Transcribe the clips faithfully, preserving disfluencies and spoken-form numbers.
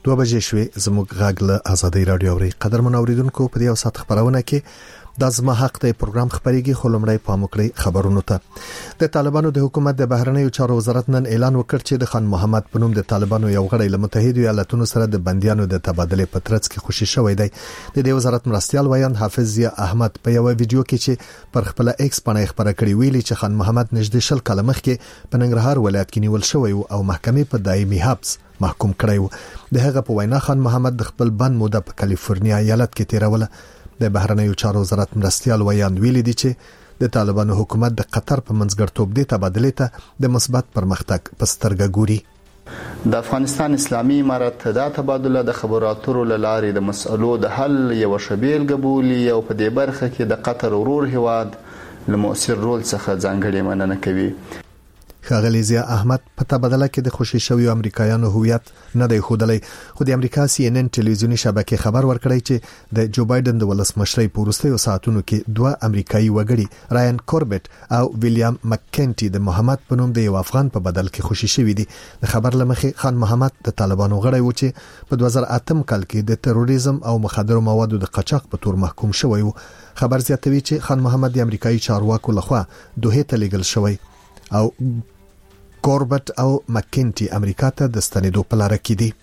دوه بجې شوې. زموږ غږ له آزادۍ رادیو اوري. قدرمن اوریدونکو په دې اوسات خبرونه کې د زما حق ته پروګرام خبريږي. خلمړی پاموکړی خبرونو ته. د طالبانو د حکومت د بهرنیو چارو وزارت نن اعلان وکړ چې د خان محمد په نوم د طالبانو یو غړی له متحده ایالاتونو سره د بنديانو د تبادله په ترڅ کې خوشی شوی دی. د دې وزارت مرستيال ویان حافظ ضیا احمد په یو ویډیو کې چې پر خپل ایکس باندې خبره کړې ویلي چې خان محمد نږدې شل کال مخکې په ننګرهار ولایت کې نیول شوی او محکمې په دایمي حبس محکوم کړی و. د هغه په وینا خان محمد د خپل بند موده په کالیفورنیا ایالت کې تیروله. د بهرنیو چارو وزارت مرستيال ویان ویلي دي چې د طالبانو حکومت د قطر په منځګړتوب د تبادله ته د مثبت پرمختګ په سترګه ګوري. د افغانستان اسلامي امارت دا تبادله د خبراتو لارې د مسئلو د حل یو شبیل قبولي او په دې برخه کې د قطر ورور هواد له مؤثر رول څخه ځانګړې مننه کوي. ښاغلی ضیا احمد په تبادله کې د خوشی شوی امریکایانو هویت نه دی خودلې. خو د امریکا سی ان ان ټلویزیونی شبکې خبر ورکړی چې د جو بایدن د ولسمشرۍ په وروستیو ساعتونو کې دوه امریکایي وګړي رایان کوربټ او ویلیام مککنټي د محمد په نوم د یو افغان په بدل کې خوشی شوی دي. د خبر لمخې خان محمد د طالبانو غړی و چې په دوه زره اته کال کې د تروریزم او مخدرو موادو د قاچاق په تور محکوم شوی و. خبر زیاتوي چې خان محمد د امریکایي چارواکو لخوا دوه ته لیږل شوی او کوربټ او مکینټي امریکا ته د ستنېدو په لار کې دي.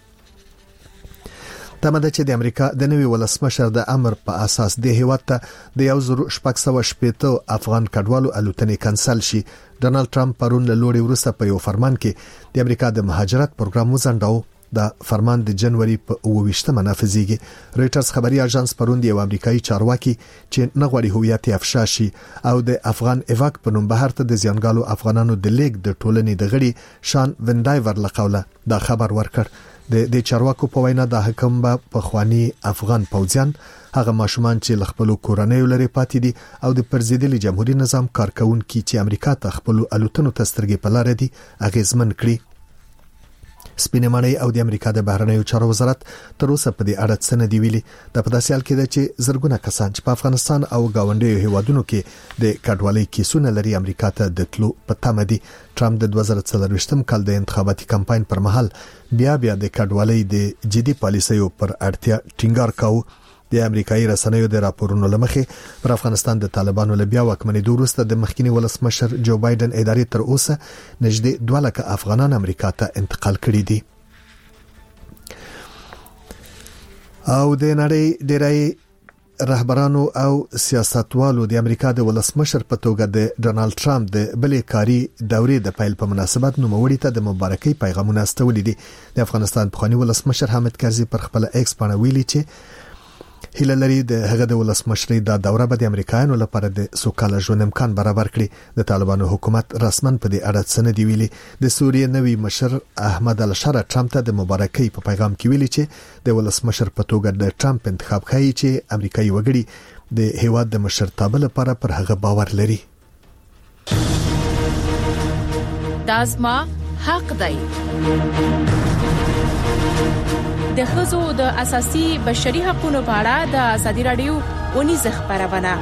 تمه ده چې د امریکا د نوي ولسمشر د امر په اساس د هیواد ته د یو زر شپږ سوه شپږ افغان کډوالو الوتنې کانسل شي. ډونالد ټرمپ پرون له لوړې وروسته په یو فرمان کې د امریکا د مهاجرت پروګرام وزنډاو. د فرمان د جنوري په اوويشتمه نافذيږي. رويټرز خبري اژانس پروند یو امریکایي چارواکي چې نغوري هویت افشا شي او د افغان ایواک په نوم بهر ته د زیانګالو افغانانو د لیګ د ټولنې د غړي شان وندایور لقوله دا خبر ورکړ. د د چارواکو په وینا د حکم په خواني افغان پوځیان هغه ماشومان چې لخپلو کورنۍ لري پاتې دي او د پرزیدلي جمهوریت نظام کارکونکو چې امریکا ته خپل الوتنو تسترګې په لار دي اغیزمن کړي. سپینمنۍ او د امریکا د بهرنیو چارو وزارت تر اوسه په دې اړه څه نه دی ویلي. د پداسیال کې د چې زرګونه کسان چې په افغانستان او گاونډیو هیوادونو کې د کډوالۍ کیسونه لري امریکا ته د تلو په تمه دي. ټرمپ د دوه زره څلرويشتم کال د انتخاباتي کمپاین پر مهال بیا بیا د کډوالۍ د جدي پالیسیو پر اړتیا ټینګار کاوه. د امریکایي رسنیو د راپورونو لمخې پر افغانستان د طالبانو له بیا واکمنۍ وروسته د مخکینی ولسمشر جو بایدن ادارې تر اوسه نږدې دوه لک افغانان امریکا ته انتقال کړي دي. او د نړۍ ډېری رهبرانو او سیاستوالو د امریکا د ولسمشر په توګه د ډونالد ټرمپ د بلې کاري دورې د پیل په مناسبت نوموړي ته د مبارکۍ پیغامونه استولي دي. د افغانستان پخوانی ولسمشر حامد کرزي پر خپل ایکس باندې ویلي چې هیله لري د هغه د ولسمشرۍ د دوره به د امریکایانو لپاره د سوکاله ژوند امکان برابر کړي. د طالبانو حکومت رسمن په دې اړه څه نه دی ویلي. د سوریې نوي مشر احمد الشره ټرمپ ته د مبارکۍ په پیغام کې ویلي چې د ولسمشر په توګه د ټرمپ انتخاب کوي چې امریکایي وګړي د هیواد د مشرتابه لپاره پر هغه باور لري. دازما حق دی. د ښځو د اساسي بشري حقوقو په اړه د ازادي رادیو ونیزه خبرونه.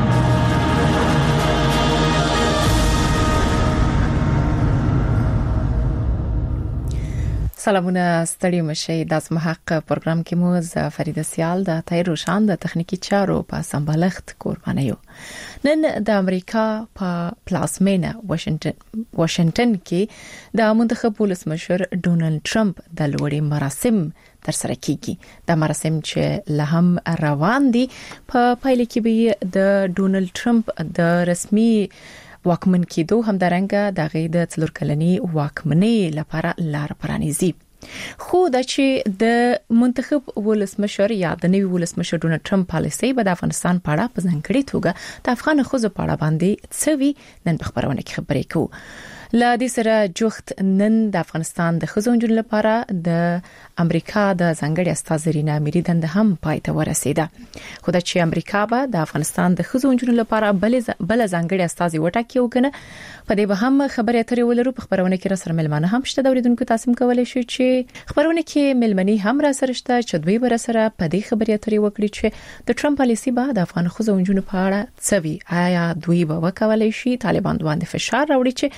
سلامونه ستړي مشي د حق پروګرام کې مو ز فریده سیال د تای روشان د تخنیکی چارو په سمبالښت قربانه یو. نن د امریکا په پلازمینه واشنگټن واشنگټن کې د منتخب ولسمشر ډونالد ټرمپ د لوړې مراسم تر سره کیږي. د مراسم چې له هم روان دي په پایله کې به د ډونالد ټرمپ د رسمي واکمن کېدو هم درنګه د غي د څلور کلنی واکمنۍ لپاره لار پرانیزي. خو د چې د منتخب ولسمشر یا د نوي ولسمشر ډونالد ټرمپ پالیسي په افغانستان په اړه په ځانګړي توګه د افغان خزو په اړه باندې څوي نن په خبرونه کې خبرې کوو. لا دې سره جوخت نن د افغانستان د خزو نجونو لپاره د امریکا د ځانګړي استاذ رینا اميري دند هم پاتې ورسیده. خو د چې امریکا به د افغانستان د خزو نجونو لپاره بل بل ځانګړي استاذ وټاکي وکنه په دې به هم خبرې اترې ولرو. په خبرونه کې را سره ملمانه هم شته. د اوریدونکو تاسو کولای شئ چې خبرونه کې ملمني هم را سره شته چې دوی بر سره په دې خبرې اترې وکړي چې د ټرمپ پالیسي به د افغان خزو نجونو په اړه څه وی. آیا دوی به وکولای شي طالبان باندې فشار راوړي چې دوی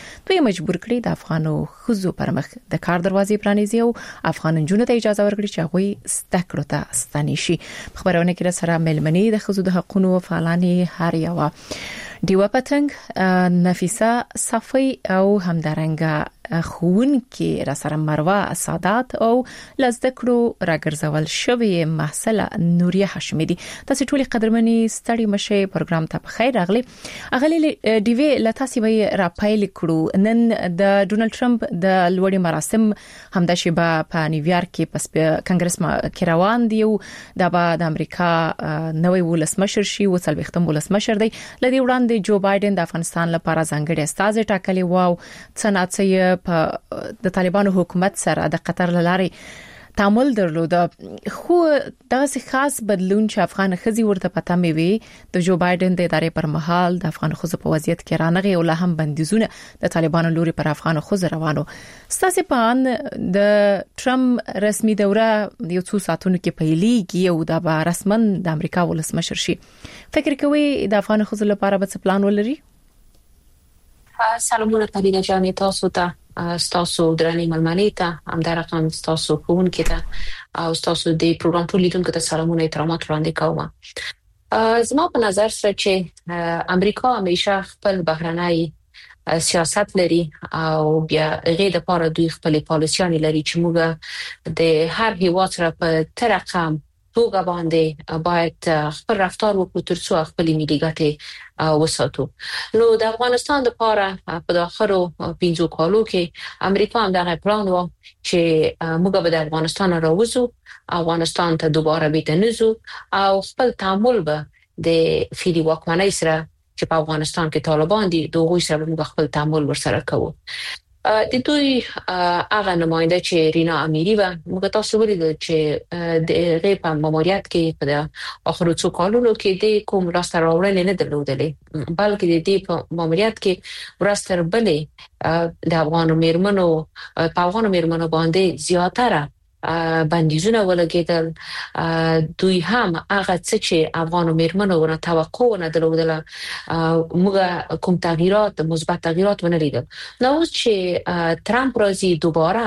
مجبور کړي د افغانو خزو پر مخ د کار دروازې پرانیزي او افغان جنونو ته اجازه ورکړي چې هغه ستکړو ته ستني شي. خبرونه کې سره ملمنې د خزو د حقوقو فعالانی هر یو دیوا پتنګ نفیسه صفی او همدارنګه خون کې را سره مروه سادات او لزدکړو راګرځول شوی محصله نوریه هاشمی دي. تاسو ټول قدرمنې ستړي مشه پروګرام ته بخیر راغلي. اغلی دیوی لتاسي وی را پایل کړو نن د ډونالد ټرمپ د لوړي مراسم همدا شیبه په نیویارک کې پس کانګرس ما کې روان دی او د امریکا نوې ولسمشر شي او څلوختم ولسمشر دی. لدی وړاندې جو بایدن د افغانستان لپاره ځانګړي استاد ټاکلی واو صنعتي په د طالبانو حکومت سره د قطر لاري تعامل درلود. خو دغه خاص بدلون چې افغان خزي ورته پته میوي د جو بایدن د ادارې پر مهال د افغان خزو په وضعیت کې رانغي او له هم بندیزونه د طالبانو لوري پر افغان خزو روانو. ستاسو په ان د ټرمپ رسمي دوره یو څو ساعتونو کې پیلېږي او د رسمن د امریکا ولسمشر شي. فکر کوي د افغان خزو لپاره به څه پلان ولري؟ سلامونه پدیده جانې تاسو ته ستاسو درنې ملمنې ته هم د رقم ستاسو خون کې ته او ستاسو د پروګرام ټول لیدونکو ته سلامونه احترامات وړاندې کوم. زما په نظر سره چې امریکا همیشه خپل بهرنۍ سیاست لري او بیا غیر د پاره دوی خپل پالیسیان لري چې موږ د هر هیواد سره په ترقم توګه باندې باید خپل رفتار وکړو ترڅو خپل ملي ګټې وساتو. نو د افغانستان لپاره په داخلو پنځو کالو کې امریکا هم دغه پلان و چې موږ به د افغانستان راوځو، افغانستان ته دوباره بیتنزو او خپل تعامل به د فیدی واکمنۍ سره چې په افغانستان کې طالبان دي دوی سره موږ خپل تعامل ورسره کوو. د دوی هغه نماینده چې رینا امیری و موږ تاسو ولیدل چې د غیب په ماموریت کې په اخرو څو کالونو کې د کوم راستر راوړنې نه درلودلې، بلکې د دې په ماموریت کې ورستر بلې د افغانو میرمنو په افغانو میرمنو باندې زیاتره بندیزونه ولګیدل. دوی هم هغه څه چې افغانو میرمنو ونه توقع نه درلودله موږ کوم تغییرات مثبت تغییرات ونه لیدل. نو چې ترامپ راځي دوباره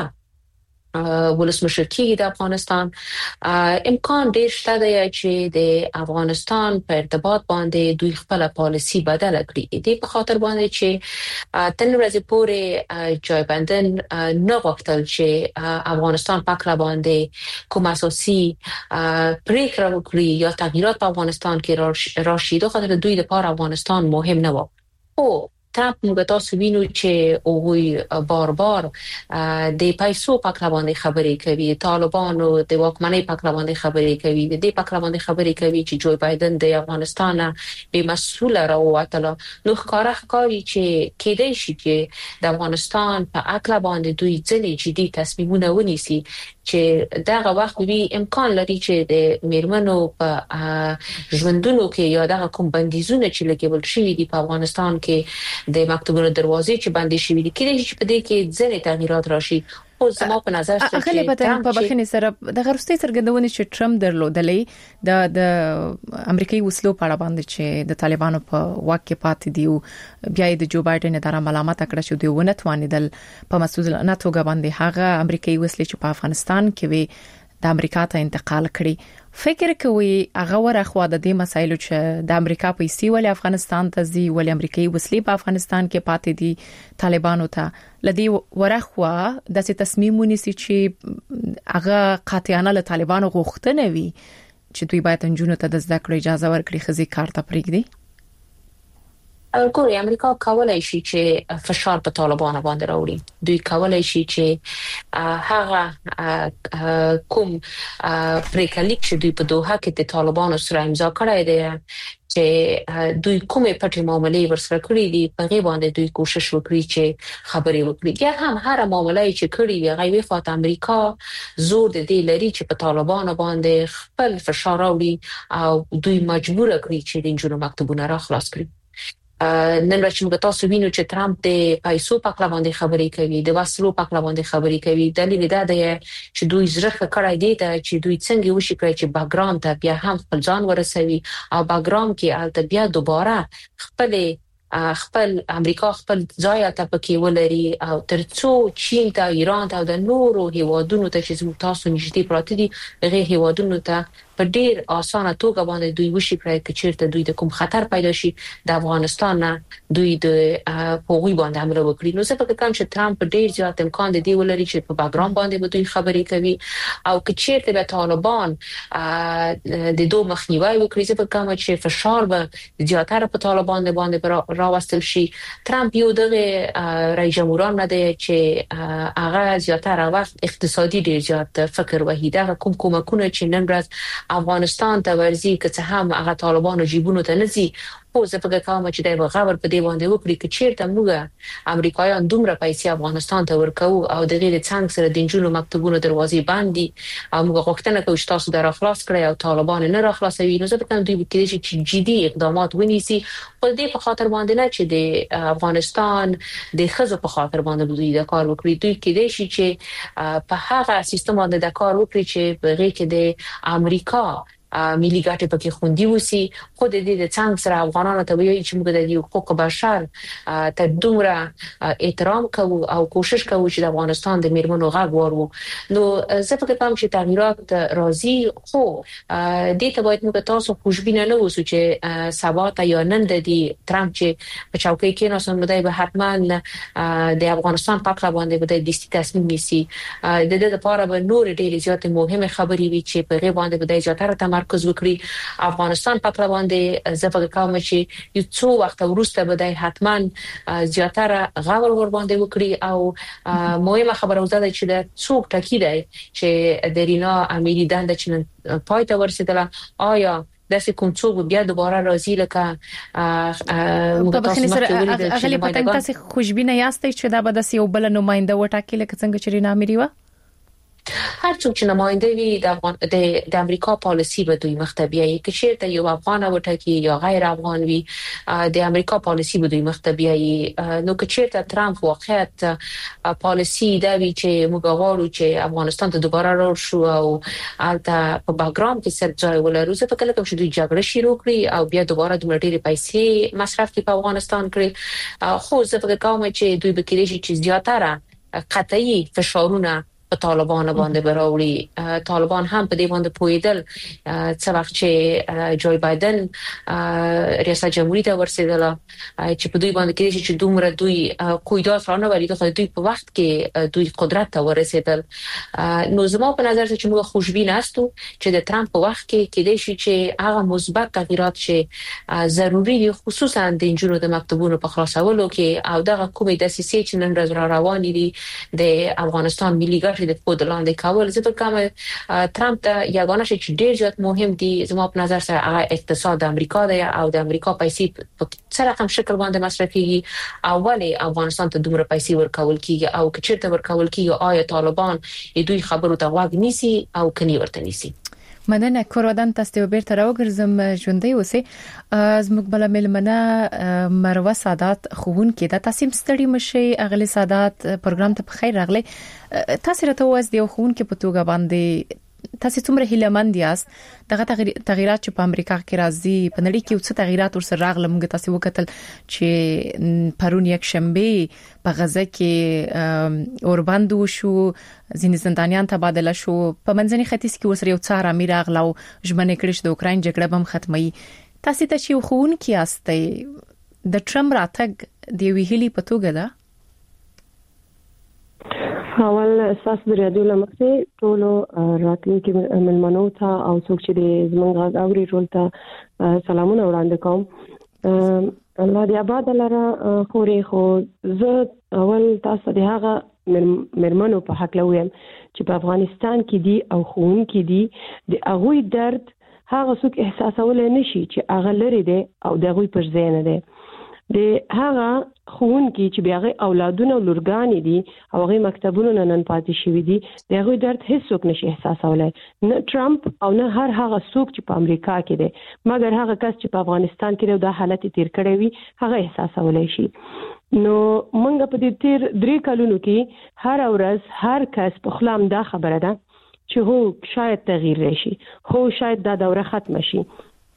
ولسمشر کېږي د افغانستان، امکان ډېر شته دی چې د افغانستان په ارتباط باندې دوی خپل پالیسی بدل کړي. دې په خاطر باندې چې تن ورځې پورې جای بایدن نه غوښتل چې افغانستان په کلا باندې کوم اساسي پریکړه وکړي یا تغییرات په افغانستان کې راشي. د خاطر دوی لپاره افغانستان مهم نه و. او ترامپ موږ تاسو وینو چې اووی بار بار د پیسو پاکلا باندې خبرې کوي، طالبانو د واکمنۍ پاکلا باندې خبرې کوي، د دې پاکلا باندې خبرې کوي چې جو بایدن د افغانستان به مسؤل راووتله. نو ښکارا ښکاري چې کېدای شي چې د افغانستان په اکلا باندې دوی ځنې جدي تصمیمونه ونیسي چې دغه وخت وی امکان لري چې د میرمنو په ژوندونو کې یا دغه کوم بندیزونه چې لګول شوی دي په افغانستان کې د مکتوبونو دروازې چې بندې شوې دي کېدای شي په دې کې ځینې تغییرات راشي. او زما په نظر چې اغلی په په بخښنې سره د غرستۍ څرګندونې چې ټرمپ درلودلې د د امریکایي وسلو په اړه باندې چې د طالبانو په واک کې پاتې دي او بیا د جو بایدن اداره ملامت کړه چې دوی ونه توانیدل په مسؤل نه توګه باندې هغه امریکایي وسلې چې په افغانستان کې وي د امریکا ته انتقال کړي. فکر کوي هغه ورخوا د دې مسایلو چې د امریکا پیسې ولې افغانستان ته ځي، ولې امریکایي وسلې په افغانستان کې پاتې دي طالبانو ته، لدی ورخوا د تصمیم ونیسي چې هغه قاطعانه له طالبانو غوښتنه وي چې دوی باید انجونو ته د زده کړې اجازه ورکړي، خزي کار ته پرېږدي. ګوري امریکا کولای شي چې فشار په طالبانو باندې راوړي. دوی کولای شي چې هغه کوم پریکړه چې دوی په دوحه کې د طالبانو سره امضا کړې ده چې دوی کومه پټي معاملې ورسره کړې دي په غي باندې دوی کوشش وکړي چې خبرې وکړي. یا هم هر معاملې چې کړې وي غوي خاط امریکا زور د دې لري چې په طالبانو باندې خپل فشار راوړي او دوی مجبور کړي چې د جنونو مکتوبونه را خلاص کړي. نن ورځ موږ تاسو وینو چې ترامپ د پیسو پاکلا باندې خبرې کوي، د وسلو پاکلا باندې خبرې کوي. دلیل دا دی چې دوی زړه کړای دي چې دوی څنګه وشي کړی چې باګراوند ته بیا هم خپل ځان ورسوي او باګراوند کې البته بیا دوباره خپل خپل امریکا خپل ځای ته پکې ولري او ترڅو چین ته ایران ته د نورو هیوادونو ته چې تاسو نږدې پراته دي هغه هیوادونو ته په ډیر اسانه توګه باندې دوی وشي پرې کې چیرته دوی د کوم خطر پیدا شي د افغانستان نه دوی د پوغي باندې حمله وکړي. نو څه فکر کوم چې ترامپ ډیر زیات امکان دی ولري چې په باګراوند باندې به دوی خبرې کوي او که چیرته به طالبان د دوه مخنیوي وکړي څه فکر کوم چې فشار به زیاتره په طالبان باندې راوستل شي. ترامپ یو دغه رئیس جمهوران نه دی چې هغه زیاتره وخت اقتصادي ډیر زیات فکر وحیده کوم کومکونه چې نن ورځ افغانستان ته ورزي که څه هم هغه طالبانو جیبونو ته نزي خو زه فکر کوم چې دای بغاور په دی باندې وکړي چې چیرته موږ امریکایان دومره پیسې افغانستان ته ورکو او د غیر څنګه سره د جنونو مکتوبونو دروازې باندې او موږ غوښتنه کوو چې تاسو در خلاص کړئ او طالبان نه را خلاصوي. نو زه فکر کوم دوی به کېږي چې جدي اقدامات ونیسي په دې په خاطر باندې نه چې د افغانستان د خزو په خاطر باندې دوی د کار وکړي. دوی کېدای شي چې په هغه سیستم باندې د کار وکړي چې په غیر کې د امریکا ملي ګټې پکې خوندي وسی خو د دې د څنګه سره افغانانو ته وایي چې موږ د حقوق بشر ته دومره احترام کوو او کوشش کوو چې د افغانستان د میرمنو غږ وورو. نو زه فکر کوم چې تغیرات راځي خو دې ته باید موږ تاسو خوشبینه نه اوسو چې سبا ته یا نن د ترامپ چې په چوکۍ کې نو سم دی به حتما د افغانستان په اړه باندې به د دستي تصمیم نیسي. د دې لپاره به نور ډېر زیات مهمه خبرې وي چې په غي باندې به د زیاتره تمرکز وکړي. افغانستان په اړه باندې زه فکر کوم چې یو څو وخت وروسته به د حتما زیاتره غور ور باندې وکړي او مهمه خبره وزاده چې د څوک ټکی دی چې د رینا امیری دنده چې پای ته ورسېدله آیا داسې کوم څوک بیا دوباره راځي لکه په بخښنې سره اغلی پتنګ تاسو خوشبینه یاستئ چې دا به د یو بل نماینده وټاکي لکه څنګه چې رینا امیری و هر څوک چې نماینده وي د افغان د د امریکا پالیسی به دوی مختبیه کې چیرته یو افغان وټاکي یا غیر افغان وي د امریکا پالیسی به دوی مختبیه. نو که چیرته ترامپ واقعیت پالیسی دا وی چې موږ غواړو چې افغانستان ته دوباره راشو او البته په باګراوند کې سر ځای ولرو څه فکر کوم چې دوی جګړه شروع کړي او بیا دوباره د ملي پیسې مصرف کړي په افغانستان کړي. خو زه فکر کوم چې دوی به کېږي چې زیاتره قطعي فشارونه په طالبان باندې براوړي. طالبان هم په دې باندې پویدل څو وخت چې جوی بایدن ریاست جمهوریت ته ورسېدل چې په دوی باندې کې چې دومره دوی قیدات رانه ولی د دوی په وخت کې دوی قدرت ته ورسېدل. نو زما په نظر چې موږ خوشبین یاستو چې د ترامپ په وخت کې کې دي چې هغه مثبت تغیرات چې ضروری دي خصوصا د جنونو د مکتوبونو په خلاصولو کې او دغه کومې دسیسې چې نن ورځ را روان دي د افغانستان ملي د خپل لاندې کول. زه فکر کوم ترامپ ته یګانه شي چې ډیر زیات مهم دي زما په نظر سره هغه اقتصاد امریکا دی او د امریکا پیسې په څه رقم شکل باندې مصرفيږي او ولی افغانستان ته دومره پیسې ورکول کیږي او که چیرته ورکول کیږي آیا طالبان دوی خبرو ته غوږ نیسي او کني ورته نیسي. مننه کورودان تاسو به بیرته راوګرځم ژوندۍ اوسئ. زموږ بل ملمنه مروه سادات خوون کې د تاسو ستړي مشي اغلی سادات پروګرام ته بخیر راغلی. تاسو راته واز دی خوون کې په توګه باندې تاسو څومره هیلمند یاست دغه تغیرات چې په امریکا کې راځي په نړۍ کې څه تغیرات ورسره راغله موږ تاسو وکتل چې پرون یک شنبه په غزه کې اورباندو شو ځینې زندانیان تبادله شو په منځني ختیځ کې ورسره یو څار امیر اغلا او ژمنه کړی چې د اوکرين جګړه به ختمي. تاسو ته چې خوون کې یاست د ټرمپ راتګ دی ویلي په توګه ده اول اساس د رادیو لمخې ټولو راتلونکي ملمنو ته او څوک چې د زمونږ اوري ټول ته سلامونه وړاندې کوم. الله دې آباد لره خوري خو زه اول تاسو د هغه مرمنو په حق لویم چې په افغانستان کې دي او خون کې دي د هغوی درد هغه څوک احساسول نشي چې هغه لري دي او د هغوی پر ځای نه دي. د هغه خون کې چې بیا غي اولادونه لورګانی دي او هغه مکتبونه نن پاتې شوی دي د هغه درد هیڅ څوک نشي احساسولای نه ټرمپ او نه هر هغه څوک چې په امریکا کې دي مګر هغه کس چې په افغانستان کې د حالت تیر کړی وي هغه احساسولای شي. نو مونږ په دې تیر درې کلونو کې هر ورځ هر کس په خلام دا خبره ده چې هو شاید تغییر راشي هو شاید دا دوره ختم شي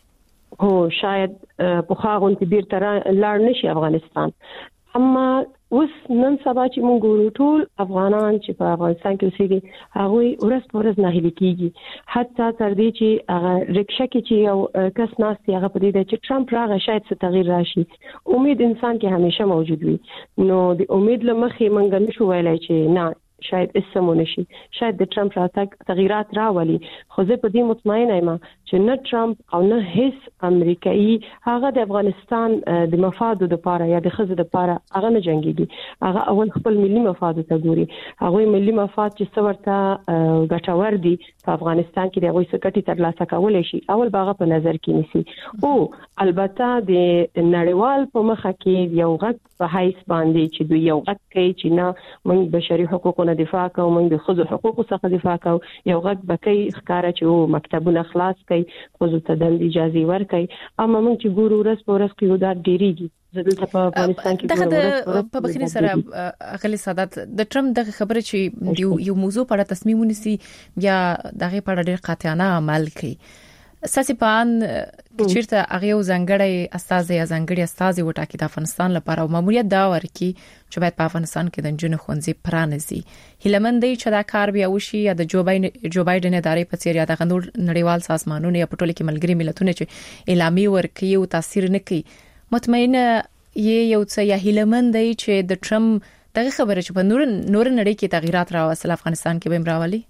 هو شاید په خاغون تبیر تر لاړ نشي افغانستان. اما اوس نن سبا چې موږ ګورو ټول افغانان چې په افغانستان کې اوسېږي هغه ورځ په ورځ ناهیلي کیږي، حتی تر دې چې هغه رکشا کې چې یو کس ناست هغه په دې چې ټرمپ راغی شاید څه تغییر راشي. امید انسان کې همیشه موجود وي، نو د امید لمخې موږ نشو ویلای چې نه شاید اسمونه شي، شاید د ټرمپ راتګ تغیرات راولي، خو زه په دې مطمئنه یم چې نه ټرمپ او نه هیڅ امریکایي هغه د افغانستان د مفادو لپاره یا د خزو لپاره هغه نه جنگيږي، هغه اول خپل ملي مفاد ته ګوري. هغه ملي مفاد چې څورته ګټور دي په افغانستان کې د هغه سکټي ترلاسه کولای شي اول باغه په نظر کې نیسي. او البته د نړیوال په مخه کې یو غږ په حیث باندې چې دوی یو غږ کوي چې نه موږ بشري حقوقو دفاع کوو، موږ د خزو حقوقو څخه دفاع کوو، یو غږ بکې ښکارا چې مکتبونه خلاص کړي، خزو ته د اجازه ورکړي. اما موږ چې ګورو ورځ په ورځ قیودات ډیریږي. زدل په افغانستان کې دغه په بخښنې سره اغلی سادات د ټرمپ دغه خبره چې یو یو موضوع په اړه تصمیم ونیسي یا دغه په اړه ډېر قاطعانه عمل کوي. ساسي پان چیرته هغه زنګړی استاد یا زنګړی استاد وټاکي د افغانستان لپاره او ماموریت دا ورکی چې باید په افغانستان کې د جنونو خونځي پرانځي. هیلمندې چې دا کار بیا وشي یا د جو بایدن جو بایدن ادارې په څیر یا د غنور نړیوال سازمانونو یا په ټوله کې ملګری ملتونه چې اعلامي ورکي او تاثیر نه کوي، مطمئنه یې یو څه یا هیلمندې چې د ټرمپ دغه خبره چې په نور نور نړۍ کې تغیرات راوستل افغانستان کې به راولي.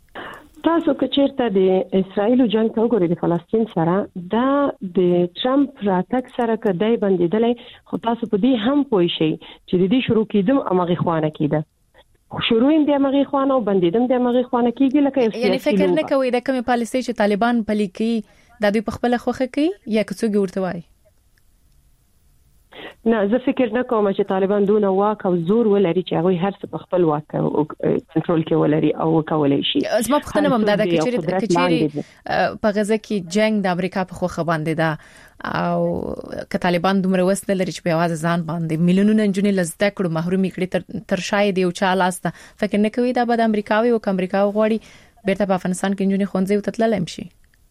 تاسو که چیرته د اسرایل جنگ ته وګورئ د فلسطین سره دا د ټرمپ راتګ سره کدی بندیدلې، خو تاسو په دې هم پوه شئ چې د دې شروع کېدم امغه خوانه کېده، شروع یې د امغه خوانه او بندیدم د امغه خوانه کېږي لکه یعنی فکر نه کوي د کومه پالیسي چې طالبان پلي کوي د دوی په خپل خوخه کوي یا کڅوګي ورته وایي. نه زه فکر نه کوم چې طالبان دونه واک او زور ولري چې هغه هر څه په خپل واک او کنټرول کې ولري او کولای شي. زما پوښتنه هم دا ده چې کچېری په غزه کې جنگ د امریکا په خوخه باندې ده او ک طالبان دومره وسله لري چې په आवाज ځان باندې میلیونونه جنې لزده کړو محروم کړي تر شاید یو چا لاسته، فکر نه کوي دا به د امریکاوي او امریکا غوړي بیرته په افغانستان کې جنې خونځي وتتلل شي.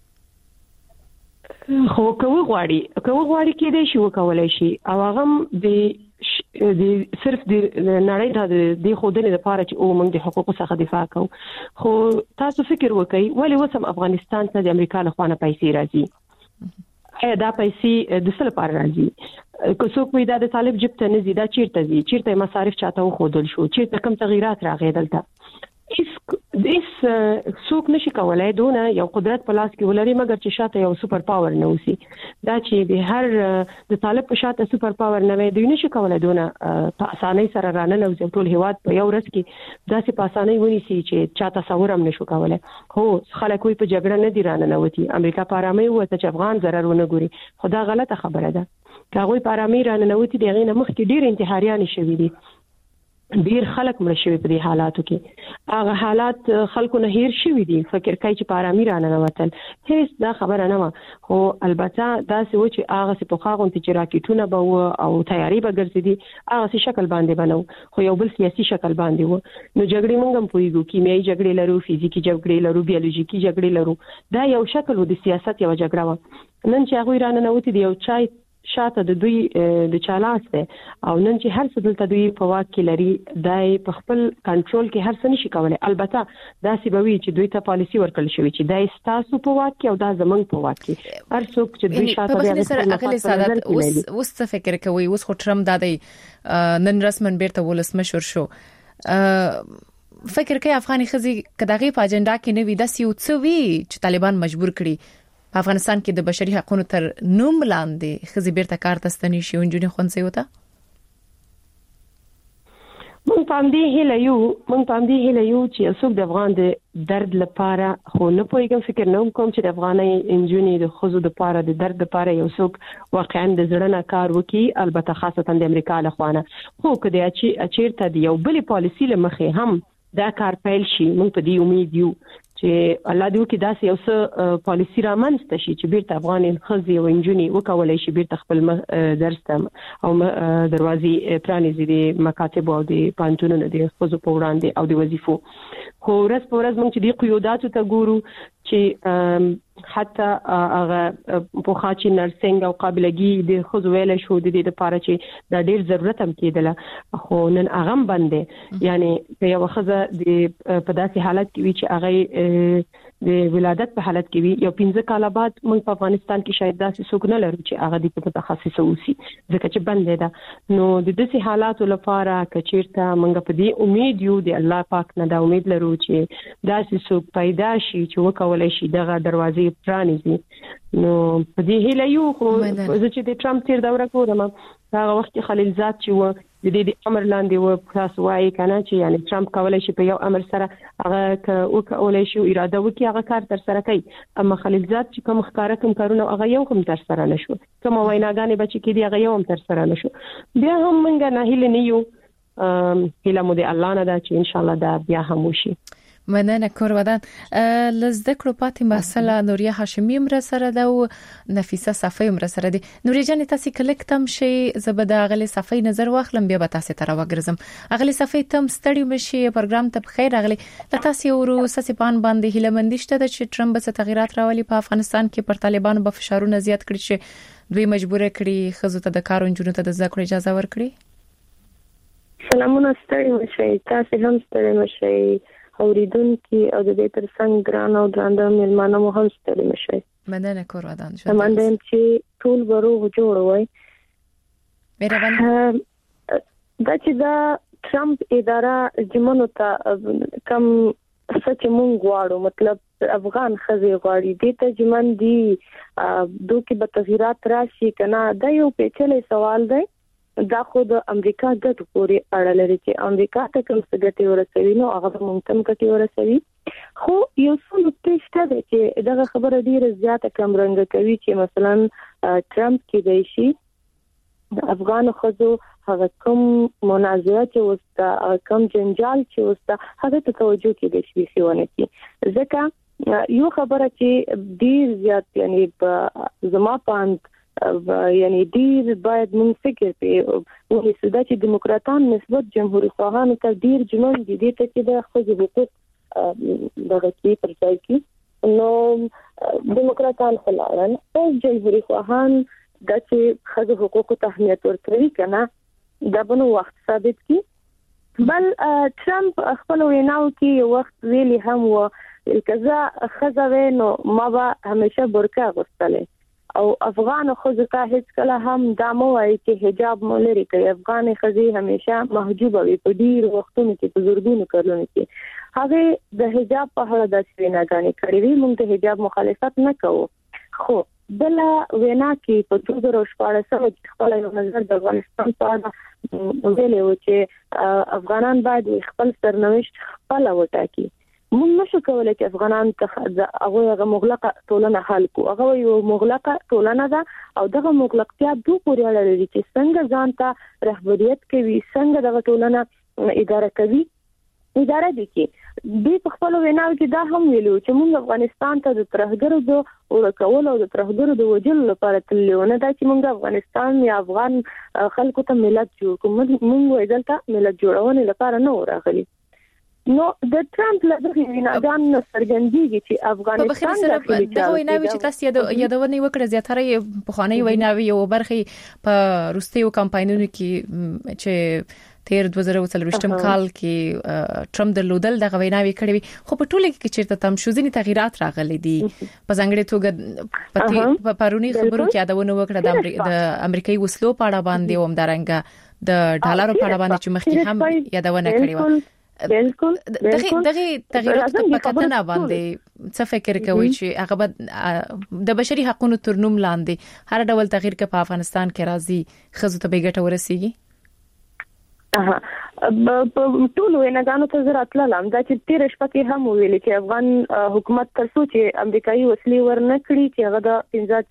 خو کوي غواړي کوي غواړي کې دې شو کولای شي او هغه د د صرف د نړۍ د خودنې لپاره چې او موږ د حقوقو څخه دفاع کوو. خو تاسو فکر وکړئ ولی وسم افغانستان ته د امریکا له خوانه پیسې راځي، ایا دا پیسې د څه لپاره راځي؟ که څوک وي دا د طالب جیب ته نه زیاده چیرته زی چیرته مصارف چاته خودل شو، چیرته کوم تغیرات راغی دلته اس اس څوک نشي کولای دونه یو قدرت په لاس کې ولري مګر چې شاته یو سوپر پاور نه وسی. دا چې د هر د طالب په شاته سوپر پاور نه وي دوی نشي کولای دونه په اسانۍ سره رانه او ټول هیواد په یو ورځ کې داسې په اسانۍ ونیسي چې چا تصور هم نشو کولای. هو خلک وي په جګړه نه دی رانه وتی، امریکا په آرامي وته چې افغان ضرر ونه ګوري، خدا غلطه خبره ده. هغه په آرامي رانه وتی دغه نه مخ کې ډیر انتحاریان شوي دي، ډیر خلک مړ شوي په دې حالاتو کې. هغه حالات خلکو نه هیر شوي دي، فکر کوي چې پارامي رانه وتل هیڅ دا خبره نه و. خو البته دا څه و چې هغه څه په خاغون چې راکټونه به او تیاری به ګرځېدي هغه څه شکل باندې بنو، خو یو بل سیاسي شکل باندې و. نو جګړې موږ هم پوهیږو کیمیاوي جګړې لرو، فزیکی جګړې لرو، بیولوژیکی جګړې لرو، دا یو شکل و د سیاست یو جګړه و. نن چې هغه رانه نه وتی دی یو چای شاته د دوی د چالاس ده او نن چې هر څه دلته دوی په واک کې لري دای په خپل کنټرول کې هر څه نشي کولای. البته دا سی به وی چې دوی ته پالیسی ورکړل شوی چې دای ستاسو په واک کې او دا زمنګ په واک کې هر څوک چې دوی شاته به سره اغلی سادات اوس اوس څه فکر کوي؟ اوس خو ټرمپ دا دی نن رسمن بیرته ولسمشر شو، فکر کوي افغاني خزي کداغي په اجنډا کې نه وي د سیو څه وی چې طالبان مجبور کړي په افغانستان کې د بشري حقوقو تر نوم لاندې خزي بیرته کار تستنی شي ونجونی خونځي وته. مونږ پاندې هله یو مونږ پاندې هله یو چې څوک د افغان د درد لپاره خو نه پوهیږم، فکر نه کوم چې د افغاني انجونی د خزو د لپاره د درد لپاره یو څوک واقعا د زړه نه کار وکي، البته خاصتا د امریکا له خوانه. خو کله چې چیرته دی یو بل پالیسی لمخه هم دا کار پیل شي مونږ په دې امید یو چې الله دې وکړي داسې یو څه پالیسی را منځته شي چې بیرته افغان خزي او انجونی وکولای شي بیرته خپل درس تم او دروازې پرانیزي د مکاتب او د پانتونونو د خزو په وړاندې او د وظیفو. خو ورځ په ورځ موږ چې د قیوداتو ته ګورو چې حتی هغه په خاطر نرسنګ او قابلیت د خو ویل شو د دې لپاره چې دا ډیر ضرورت هم کېدله خو نن هغه باندې یعنی یو خزه د په داسې حالت کې وی چې هغه د ولادت په حالت کې وی یو پنځه کاله بعد موږ په افغانستان کې شاید داسې څوک نه لرو چې هغه د متخصص اوسي ځکه چې باندې دا نو د دې حالاتو لپاره کچیرته موږ په دې امید یو د الله پاک نه دا امید لرو چې داسې څوک پیدا شي چې وکولای شي دغه دروازې پرانیزي نو په دې هیله یو خو چې د ټرمپ تیر دوره کوم هغه وخت خلیلزاد چې و د دې د امر لاندې و تاسو وايي کنه چې یعنی ټرمپ کولای شي په یو امر سره هغه وکولای شي اراده وکړي هغه کار تر سره کوي اما خلیلزاد چې کوم ښکارا کوم کارونه هغه یو هم تر سره نشو کوم ویناګانې بچی کې دی هغه یو هم تر سره نشو بیا هم منګه نه هیله نه یو هیله مو د الله نه دا چې ان شاء الله دا بیا هم وشي مننه کورودان لزده کړو پاتې مسله نوریا هاشمی مر سره دا او نفیسه صفی مر سره دي نوریا جان تاسو کلکتم شي زبدا غلي صفی نظر واخلم بیا به تاسو تر وګرځم اغلی صفی تم ستړي مشي پروګرام ته بخیر اغلی تاسو ورو سسپان باندې هلمندشته د چې ټرمپ څه تغیرات راولي په افغانستان کې پر طالبانو په فشارونه زیات کړی چې دوی مجبور کړي خزو ته د کارون جنونو ته د ذکر اجازه ورکړي سلامونه ستړي مشي تاسو هم ستړي مشي اوریدونکو او د دې ترڅنګ ګران او درانده مېلمانه مو هم ستړي مشي مننه کور ودان شو مننه چې ټول ورو جوړ وای مهرباني دا چې دا ټرمپ اداره جمنو ته کم سچ مونږ غواړو مطلب افغان خزي غواړي دې ته جمن دي دوی کې به تغیرات راشي کنه دا یو پیچلې سوال دی دا خو د امریکا د پوري اړه لري چې امریکا ته کوم څه ګټي ورسوي نو هغه مونږ تم ګټي ورسوي خو یو څه نقطه شته چې دغه خبره ډیره زیاته کم رنګ کوي چې مثلا ټرمپ کې دی شي د افغان خزو هغه کوم منازعه چې وستا کوم جنجال چې وستا هغه ته توجه کې د شي خونه کې ځکه یو خبره چې ډیر زیات یعنی زما پاند یعنی ډیر باید موږ فکر په وې سودا چې دیموکراتان نسبت جمهوریت خواهانو ته ډیر جنون دي دي ته چې د خځو حقوق دغه کې پرځای کی نو دیموکراتان خلارن او جمهوریت خواهان د چې خځو حقوق ته اهمیت ورکوي کنه دا بنو وخت ثابت کی بل ټرمپ خپل ویناو کې یو وخت ویلي هم و کزا خزوي نو ما به همیشه برکا غوښتلې او افغان خزو ته هیڅ کله هم دا مو وایي چې حجاب مولري کوي افغان خزي همیشه محجوب وي په ډیر وختونو کې په زورګونو کارونه کې هغه د حجاب په اړه د ویناګانې کړې وي موږ د حجاب مخالفت نه کوو خو بل وینا کې په دوه زره شپږ کې خپل یو نظر د افغانستان په اړه ویلي و چې افغانان باید خپل سرنوشت خپل وټاکي موږ نشو کولای چې افغانان ته هغه مغلقه ټولنه حل کو هغه یو مغلقه ټولنه ده او دغه مغلقتیا دوه پورې اړه لري چې څنګه ځان ته رهبریت کوي څنګه دغه ټولنه اداره کوي اداره دي کې د خپل ویناو کې دا هم ویلو چې موږ افغانستان ته د ترهګرو د ورکول او د ترهګرو د وجل لپاره تلونه دا چې موږ افغانستان یا افغان خلکو ته ملت جوړ کوم موږ وایي دلته ملت جوړونه لپاره نه ورغلي نو د ټرمپ له دغه ویناګان سرګندېږي چې افغانستان د ویناوي چې تاسو یادونه وکړه زیاتره په خاني ویناوي او برخي په روسیو کمپاینونو کې چې تیر دوه زره څلوېښتم کال کې ټرمپ د لودل د ویناوي کړې خو په ټوله کې چیرته تم شوزنی تغیرات راغلي دي په ځانګړي توګه په پرونی خبرو کې یادونه وکړه د امریکایي وسلو په اړه باندې هم درنګ د ډالرو په اړه باندې چې مخکې هم یادونه کړې و بالکل دغه دغه تغیرات په کتنه باندې څه فکر کوي چې هغه د بشري حقوقو تر نوم لاندې هر ډول تغییر کې په افغانستان کې راځي خزو ته به ګټه ورسیږي اها په ټول ویناګانو ته زه راتلم دا چې تیر شپه کې هم ویل چې افغان حکومت تر څو چې امریکایي وسلې ورنکړي چې هغه د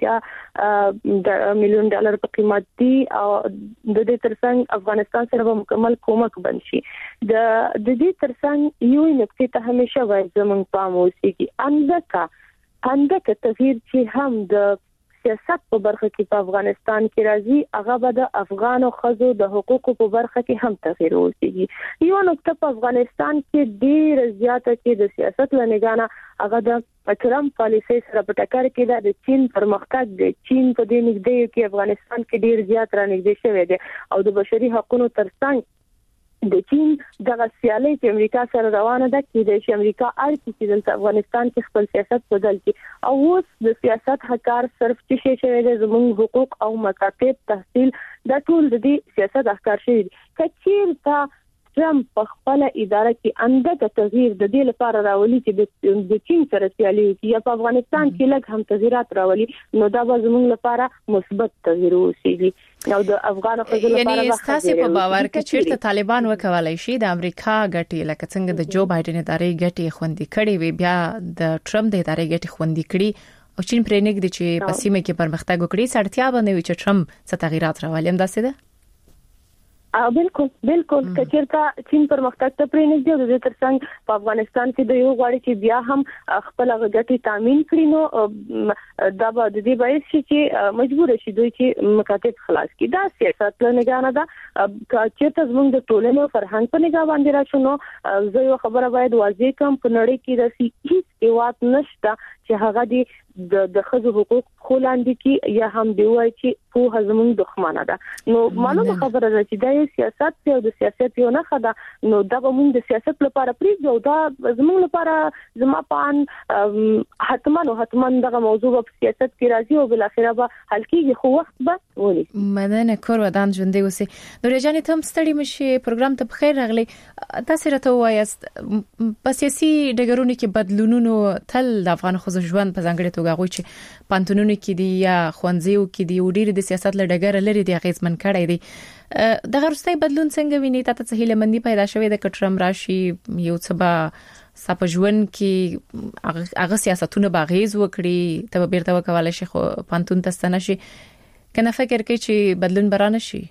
پنځه میلیون ډالر په قیمت دي او د دې ترڅنګ افغانستان سره به مکمل کومک بنشي د د دې ترڅنګ یو نقطه ته همیشه وایي زمونږ پام اوسېږي اندکا اندکا تغییر چې هم د سیاست په برخه کې په افغانستان کې راځي هغه به د افغان خزو د حقوقو په برخه کې هم تغیر وشي یو نقطه په افغانستان کې ډیر زیاته کې د سیاست لنګانه هغه د ټرمپ پالیسي سره په ټکر کې د چین پرمختګ د چین په دې نږدې کې افغانستان کې ډیر زیات را نږدې شوی دی او د بشري حقوقو ترڅنګ د چین د سیالي چې امریکا سره روانه ده کې د امریکا اړتیا چې د افغانستان کې خپل سیاست بدل کړي او اوس د سیاست حکار صرف چې شی د زموږ حقوق او مکاتب تحصیل د ټول د سیاست حکار شي کچیر تا ټرمپ په خپل اداره کې انده تغییر د دې لپاره راولي چې د چین سره سیالي وکړي یا په افغانستان کې لږ هم تغیرات راولي نو دا به زموږ لپاره مثبت تغییر وشي نو د افغان خلکو لپاره یعنی تاسو په باور کې چیرته طالبان وکولای شي د امریکا ګټي لکه څنګه د جو بایدن ادارې ګټي خوندي کړي وي بیا د ټرمپ د ادارې ګټي خوندي کړي او چین پرې نګدي چې په سیمه کې پرمختګ وکړي سړتیا باندې وي چې ټرمپ څه تغیرات راولي هم داسې ده ا بالکل بالکل کچیرته چین پرمختګ ته پرې نږدې د دې ترڅنګ په افغانستان کې د یو غواړي چې بیا هم خپل غټي تامین کړي نو دا به د دې باعث شي چې مجبور شي دوی چې مکاتب خلاص کړي دا سیاست له نگاه ده کچیرته زموږ د ټولنې فرهنګ په نگاه باندې راشنو زه یو خبره باید واضح کوم په نړۍ کې د هیڅ هیواد نشته چې هغه دی د د خزو حقوق خولاندې کی یا هم دی وای چې په هزمون دښمنه ده نو معلومه خبره ده چې د سیاست او د سیاست یو نه خدا نو دا به موږ د سیاست لپاره پریږدو دا زموږ لپاره زما پان حتما او حتما دغه موضوع په سیاست کې راځي او بل اخره به حل کیږي خو وخت به ولي مدن کور ودان ژوندې وسی نورې جانې ته هم ستړي مشي پروګرام ته بخیر راغلی تاسو راته وایاست په سیاسي ډګرونو کې بدلونونو تل د افغان خو ژوند په ځانګړي توګه غوي چې پانتونونو کې دی یا خوانځیو کې دی وډیر د سیاست لړګر لري دی غیزمن کړی دی د غرستۍ بدلون څنګه ویني تاسو ته هیله مندي پیدا شوې د کټرم راشي یو څه به سپجون کې هغه سیاستونه باغیز وکړي ته بیرته وکولای شي خو پانتون تستنه شي کنه فکر کوي چې بدلون برانه شي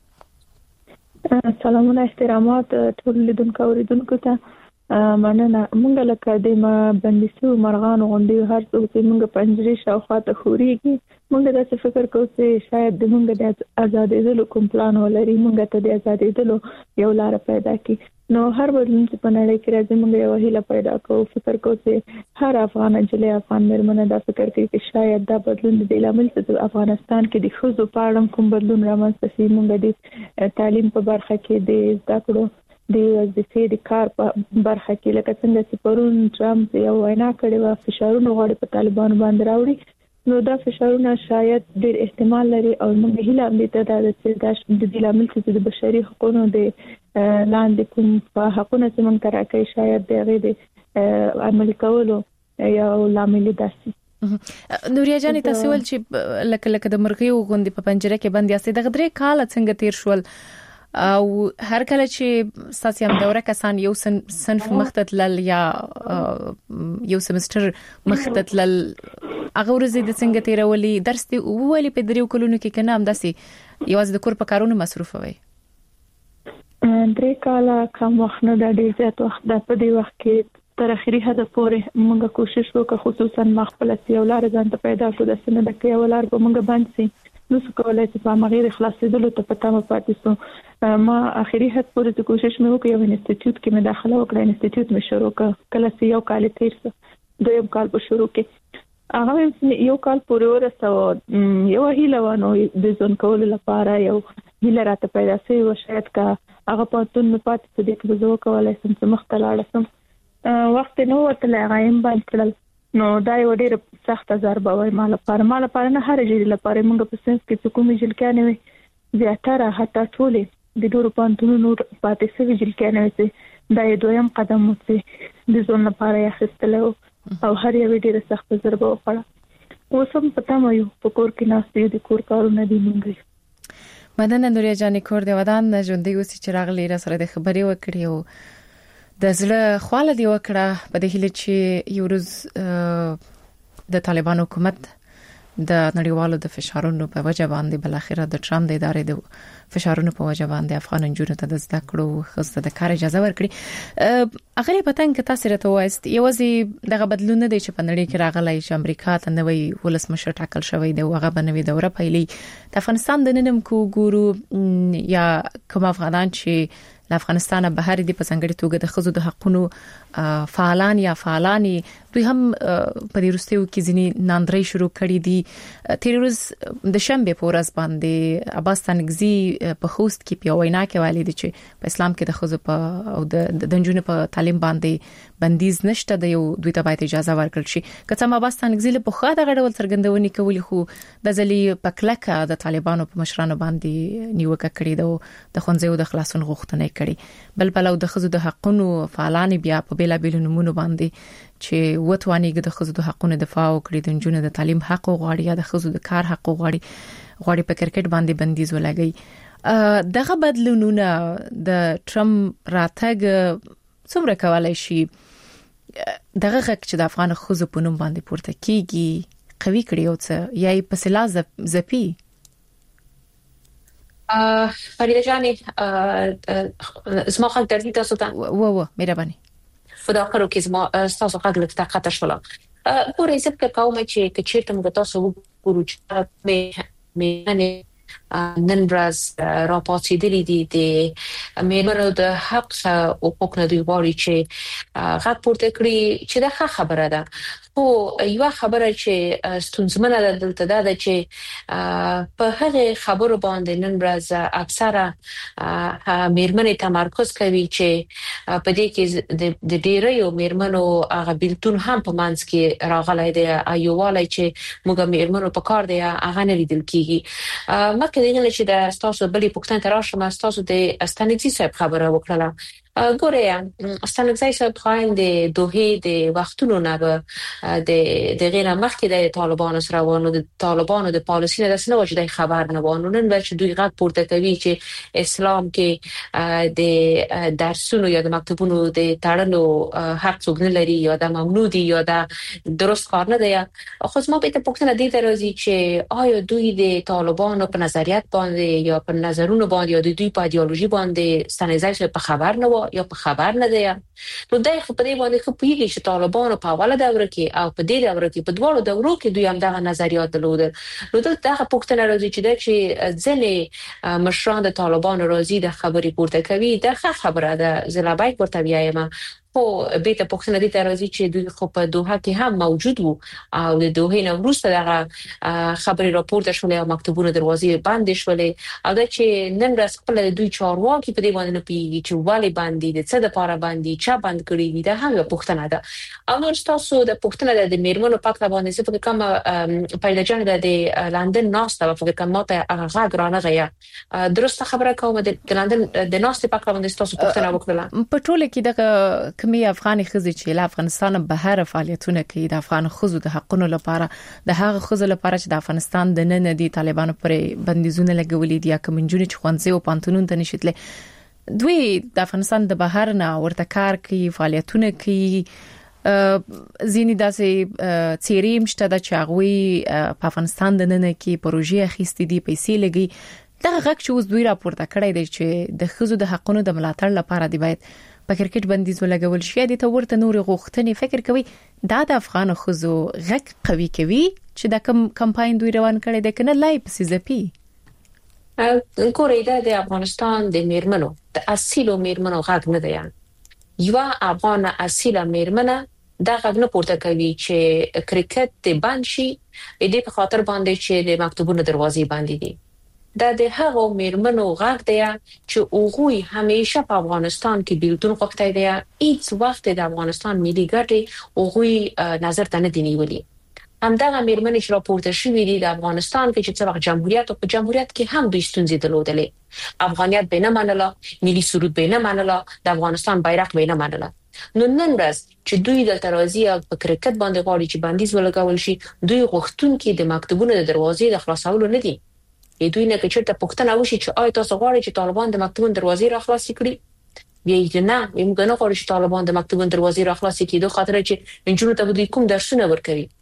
سلامونه احترامات ټول لیدونکو اوریدونکو ته مننه مونږ لکه د ما بندیسو مرغان غونډي هر څه چې مونږ پنځري شاوخوا ته خوريږي مونږ دا فکر کوو چې شاید د مونږ د آزادېدلو کوم پلان ولري مونږ ته د آزادېدلو یو لار پیدا کړي نو هر بدلون چې په نړۍ کې راځي مونږ یو هیله پیدا کوو فکر کوو چې هر افغان جلې افغان مرمنه دا فکر کوي چې شاید دا بدلون د لامل څه افغانستان کې د خزو پاړم کوم بدلون رامنځته شي مونږ د تعلیم په برخه کې د زده کړو د وظیفې د کار په برخه کې لکه څنګه چې پرون ټرمپ یو وینا کړې و فشارونه غواړي په طالبانو باندې راوړي نو دا فشارونه شاید ډېر احتمال لري او موږ هیله هم دې ته د دې لامل چې د بشري حقوقو د لاندې کوم حقوقونه چې موږ راکړي شاید دغه د عمل کولو یو لامل داسي نوریا جانې تاسو ول چې لکه لکه د مرغیو غوندي په پنجره کې بند یاستئ د غدرې کال څنګه تیر شول او هر کله چې ساسي هم دوره کسان یو صنف مختتلل یا یو سمستر مختتلل هغه ورځې د څنګه تیرولي درس دی ویلي په دریو کلونو کې کنه هم داسي یوازې د کور په کارونو مصروف وي درې کاله کوم وخت نه د ډیر زیات وخت د په دې وخت کې تر اخري هدف پورې موږ کوشش وکړو خصوصا مخبل سیو لار ځان ته پیدا کړو د سند د کې ولار به موږ باندې سي نو څه کولای چې په مغیر خلاصېدلو ته پتا مې پاتې سو ما اخري هڅه پورې کوشش مې وکړ یو انسټیټیوټ کې مې داخله وکړه انسټیټیوټ مې شروع کړ کله چې یو کال تیر شو دویم کال په شروع کې هغه یو کال پورې ورسو یو هیله ونه د ځون کول لپاره یو هیله راته پیدا شي او شاید کا هغه په تون مې پاتې دې کې زه کولای سم چې مختلاړ سم وخت نو ورته لاغایم باندې کړل نو دا یو ډېر سخت ضربه وای مال لپاره مال لپاره نه هر جری لپاره موږ په سنس کې کومې جلکانه وي زیاتره حتی ټولې د ډورو پانتونو پاتې سوي جلکانه وي دا یو دویم قدم چې د ځون لپاره یې او هر یو ډېر سخت ضربه وکړه اوس هم پتا مې یو په کور کې ناستې د کور کارونه دي موږ مدن نوریا جانې کور دی ودان ژوندې اوسې چې راغلی را سره د خبرې وکړې او د زړه خواله دی وکړه په دې هیله چې یو ورځ د طالبان حکومت د نړیوالو د فشارونو په وجه باندې بل اخره د ټرمپ د ادارې د فشارونو په وجه باندې افغان جنونو ته د زده کړو خصه د کار اجازه ورکړي. اغلی پتن کې تاسو راته وایست یوازې دغه بدلون نه دی چې په نړۍ کې راغلی چې امریکا ته نوې ولسمشر ټاکل شوی دی او هغه بنوي دوره پیلي د افغانستان د ننم کو ګورو یا کوم افغانان چې د افغانستان بهر دي په څنګه توګه د خزو د حقونو فعالان یا فعالانی دوی هم په دې وروستیو کې ځینی ناندري شروع کړي دي. تیر ورځ د شنبه په ورځ باندې عباس تنگزي په خوست کې په وینا کې ویلي دي چې په اسلام کې د خزو په او د دنجونو په تعلیم باندې بندیز نشته د یو دوی ته باید اجازه ورکړل شي. کله چې عباس تنگزي له خو دا غړول څرګندونې کوي خو د ځلي په کلکه د طالبانو په مشرانو باندې نیوکه کړې ده د خونځو د خلاصون غوښتنه کړي. بل بل د خزو د حقونو فعالان بیا په بیلا بیل نمونه باندې چې وټوانیګ د خزو د حقونو دفاع وکړي د جنونو د تعلیم حق غواړي یا د خزو د کار حق غواړي غواړي په کرکټ باندې بندیز ولګي. دغه بدلونونه د ټرمپ راتګ څومره کولای شي دغه حق چې د افغان خزو په نوم باندې پورته کیږي قوي کړي او څه یا په سلا زپی؟ فریده جانی زما خلک درځي تاسو ته و و مهرباني فداخلو کې زما تاسو خلک لکه طاقت شولا ګورې زه فکر کوم چې کچېرته موږ تاسو وګورو چې مې مې نن ورځ راپاتې دي د میرمنو د حق او حقوق نه دی غواړي چې غږ پورته کړی چې دا خبره ده. خو یو خبره چې ستونزمنه ده دلته دا چې په هغه خبرو باندې نن ورځ اکثره میرمنې تمرکز کوي چې په دې کې د ډیرو یو میرمنو هغه بیلتون هم په منځ کې راغلی دی ایواله چې موږ میرمنو په کار دی هغه نه لیدل کیږي. مکه دغه چې د تاسو بلې پوښتنه تراشم تاسو د استانګزي صاحب خبره وکړه. ګوره استانګزي صاحب خاين د دوه د وختونو نه به د د غیر مخکې د طالبانو سره ونه د طالبانو د پالیسي نه داسنه وجه خبر نه ونه نن ورچ دوی غږ پورته کوي چې اسلام کې د درسونو یا د مکتبونو د تړلو حق څوک نه لري یا د ممنوع دي یا د درست کار نه دی. خو ما به ته پوښتنه دي ترازی چې آیا دوی د طالبانو په نظریات باندې یا په نظرونو باندې یا د دوی په ایدئولوژي باندې استانګزي په خبر نه یا په خبر نه دی؟ نو دای خو په دې باندې خو پیږي چې طالبانو په اوله دوره کې او په دې دوره کې په دوه دورو کې دوی هم دغه نظریات درلودل. نو دغه پوښتنه راځي چې د چې ځنې مشران د طالبانو راځي د خبرې پورته کوي دغه خبره ده زلابای ورته بیایم. خو به ته پوښتنه دي ترازی چې دوی خو په دوحه کې هم موجود وو او د دوحه نه وروسته دغه خبري راپورته شولې او مکتوبونه دروازې بندې شولې او دا چې نن ورځ خپل دوی چارواکي په دې باندې نه پیږي چې والي باندې د څه د پاره باندې چا بند کړی دی دا هم یو پوښتنه ده. او نو تاسو د پوښتنه د میرمنو پاک باندې څه فکر کوم پیدا جان د لندن ناسته په فکر کوم ماته هغه غرانه غیا درسته خبره کوم د لندن د ناسته پاک باندې تاسو پوښتنه وکړه. په ټوله کې دغه کمی افغاني خزي چې له افغانستان بهر فعالیتونه کوي د افغان خزو د حقونو لپاره د هغه خزو لپاره چې د افغانستان د نن دي طالبانو پر بندیزونه لګولې دي یا کومنجونی چې خوانځي او پانتونون ته نشیتله دوی د افغانستان د بهر نه ورته کار کوي فعالیتونه کوي. زینی داسې چیرې مشته د چاغوي په افغانستان د نن کې پروژې اخیستې دي پیسې لګي دا غږ چې اوس دوی راپورته کړی دی چې د خزو د حقونو د ملاتړ لپاره دی باید په کرکټ بندیز ولګول شي د تورته نور غوښتنې فکر کوي دا د افغان خزو غږ قوي کوي چې دا کم کمپاین دوی روان کړي د کنه لای په سیزپی. ګورې دا د افغانستان د میرمنو د اصیلو میرمنو غږ نه دی. یو افغان اصیله میرمنه دا غږ نه پورته کوي چې کرکټ بند شي دې په خاطر باندې چې د مکتبونو دروازې باندې دي. دا د هغو میرمنو غږ دی چې اوغوی همیشه په افغانستان کې بیلتون غوښتي دی. هیڅ وخت د افغانستان ملي ګټې اوغوی نظر ته نه دی نیولي. همدغه میرمنې چې راپورته شوې دي د افغانستان کې چې څه وخت جمهوریت او په جمهوریت کې هم دوی ستونزې درلودلې. افغانیت به نه منله، ملي سرود به نه منله، د افغانستان بیرغ به نه منله. نو نن ورځ چې دوی د ترازی په کرکټ باندې غواړي چې بندیز ولګول شي دوی غوښتونکي د مکتبونو د دروازې د خلاصولو نه دي. دوی نه کې چیرته پوښتنه وشي چې آیا تاسو غواړئ چې طالبان د مکتبونو دروازې را خلاص کړي؟ بیا نه موږ نه غواړو چې طالبان د مکتبونو دروازې را خلاص کړي دوه خاطر چې انجونو ته دوی کوم درسونه ورکوي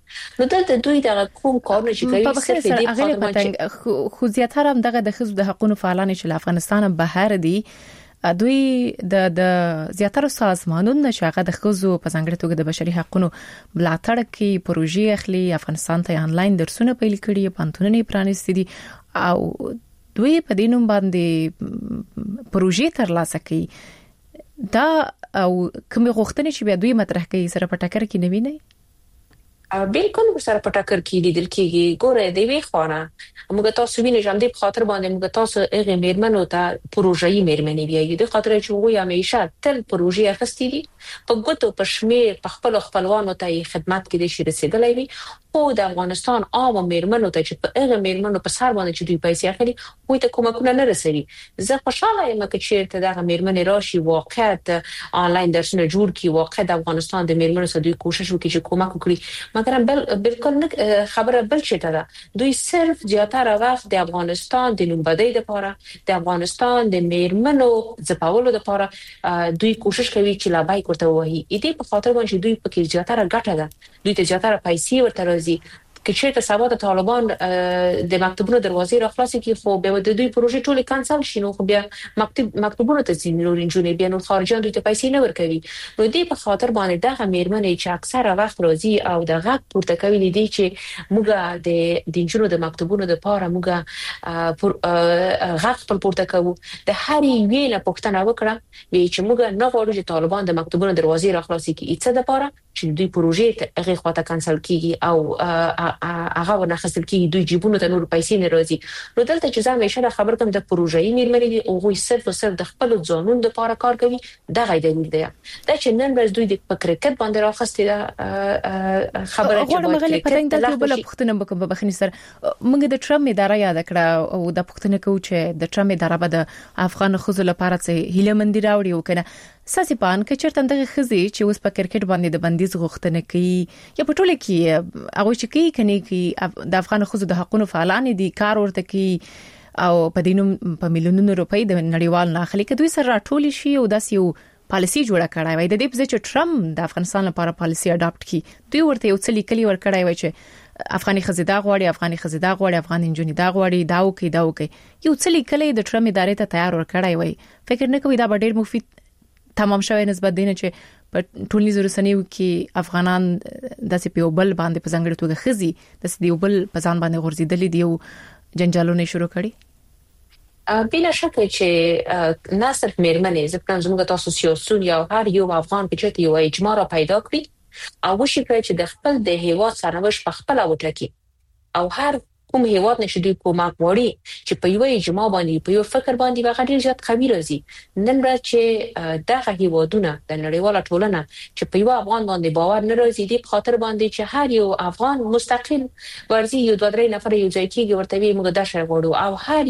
نو دلته دوی د کوم کارونه چې کوي په بخیر سره هغه پتنګ خو زیاتره هم دغه د خزو د حقوقو فعالان چې افغانستان بهر دي دوی د د زیاتره سازمانونو شاغه د خزو په ځانګړي توګه د بشري حقوقو ملاتړ کوي پروژې اخلي افغانستان ته آنلاین درسونه پیل کړي پانتونونه پرانیستي دي او دوی په دینوم باندې پروژې ترلاسه کوي دا او کوم غوښتنې چې بیا دوی مطرح کوي سره په ټاکر کې نوي نه بالکل سره په ټاکر کې لیدل کېږي ګوره دی وی خانه موږ تاسو وینئ چې هم د خاطر باندې موږ تاسو هغه میرمنو ته پروژې میرمنې ویایي د خاطر چې وګورئ همیشه تل پروژې اخستې دي په ګوتو په شمیر په خپل خپلوانو ته خدمت کې دي چې رسیدلې وي او د افغانستان عام میرمنو ته چې په هغه میرمنو په سر باندې چې دوی پیسې اخلي وي ته کومکونه نه رسېږي زه خوشاله یم چې ته د میرمنې راشي واقعیت آنلاین درسونه جوړ کړي واقعیت د افغانستان د میرمنو سره دوی کوشش وکړي چې کومک وکړي مګر بل بالکل خبره بل څه ده دوی صرف زیاتره وخت د افغانستان د نومبدۍ لپاره د افغانستان د میرمنو ځپاولو لپاره دوی کوشش کوي چې لا بای کوته وایي دې په خاطر باندې دوی په کې زیاتره ګټه ده دوی ته زیاتره پیسې ورته راځي کې چې ته سبا د طالبان د مکتبونو دروازې را خلاصې کی خو به د دوی پروژې ټول کانسل شینو خو بیا مکتب مکتبونو ته ځینې نور انجونې بیا نور خارجان دوی ته پیسې نه ورکوي نو دې په خاطر باندې دغه میرمنې چې اکثره وخت راځي او د غږ پورته کوي دي چې موږ د د انجونو د مکتبونو د پاره موږ غږ خپل پورته کوو د هر یوې نه پوښتنه وکړه چې موږ نه غواړو چې طالبان د مکتبونو دروازې را خلاصې کی څه د پاره چې دوی پروژې ته هغه خواته کانسل کیږي او هغه ورنخستل کیږي دوی جیبونو ته نور پیسې نه راځي نو دلته چې زما اشاره خبر کوم د پروژې میرمنې دي او غوي صرف او صرف د خپل ځانون د لپاره کار کوي دا غي دلیل دی دا چې نن ورځ دوی د کرکټ باندې راخستې ده خبره چې موږ پرنګ د بل پښتنه بکم په بخنی سره موږ د ټرمپ اداره یاد کړه او د پښتنه کو چې د ټرمپ اداره به د افغان خزو لپاره څه هیله مندي راوړي وکنه ساسي پان کې چرته دغه خزي چې اوس په کرکټ باندې د بندیز غوښتنه کوي یا په ټوله کې هغه چې کوي کني کې د افغان خزو د حقوقو فعالان دي کار ورته کوي او په دینو په میلیونونو روپۍ د نړیوال ناخلي کې دوی سره راټول شي او داسې یو پالیسی جوړه کړای وای د دې په ځای چې ټرمپ د افغانستان لپاره پالیسی اډاپټ کړي دوی ورته یو څه لیکلي ور کړای وای چې افغاني خزیدا غواړي افغاني خزیدا غواړي افغان انجونی دا غواړي دا وکي دا وکي یو څه لیکلي د ټرمپ ادارې ته تیار ور کړای وای فکر نه کوي دا ډېر مفید تمام شوی نسبت دینه چې په ټولنیزو رسنیو کې افغانان داسې په بل باندې په ځانګړي توګه خزي داسې دی بل په ځان باندې غورځیدلې دی او جنجالونه شروع کړي بلا شک چې نه صرف میرمنې زپلان زموږ تاسو سیاسون یا هر یو افغان په چته یو اجماع را پیدا کړی او وشي چې د خپل د هیواد سرنوشت په خپل وټاکي او هر کوم هیواد نشي دوی کومک وړي چې په یو اجماع باندې په یو فکر باندې واغ ډیر زیات خبير راځي نن ورځ چې دغه هیوادونه د نړیواله ټولنه چې په یو افغان باندې باور نه راځي دي په خاطر باندې چې هر یو افغان مستقل ورزي یو دوه درې نفر یو ځای کېږي ورته وي موږ د شای غوړو او هر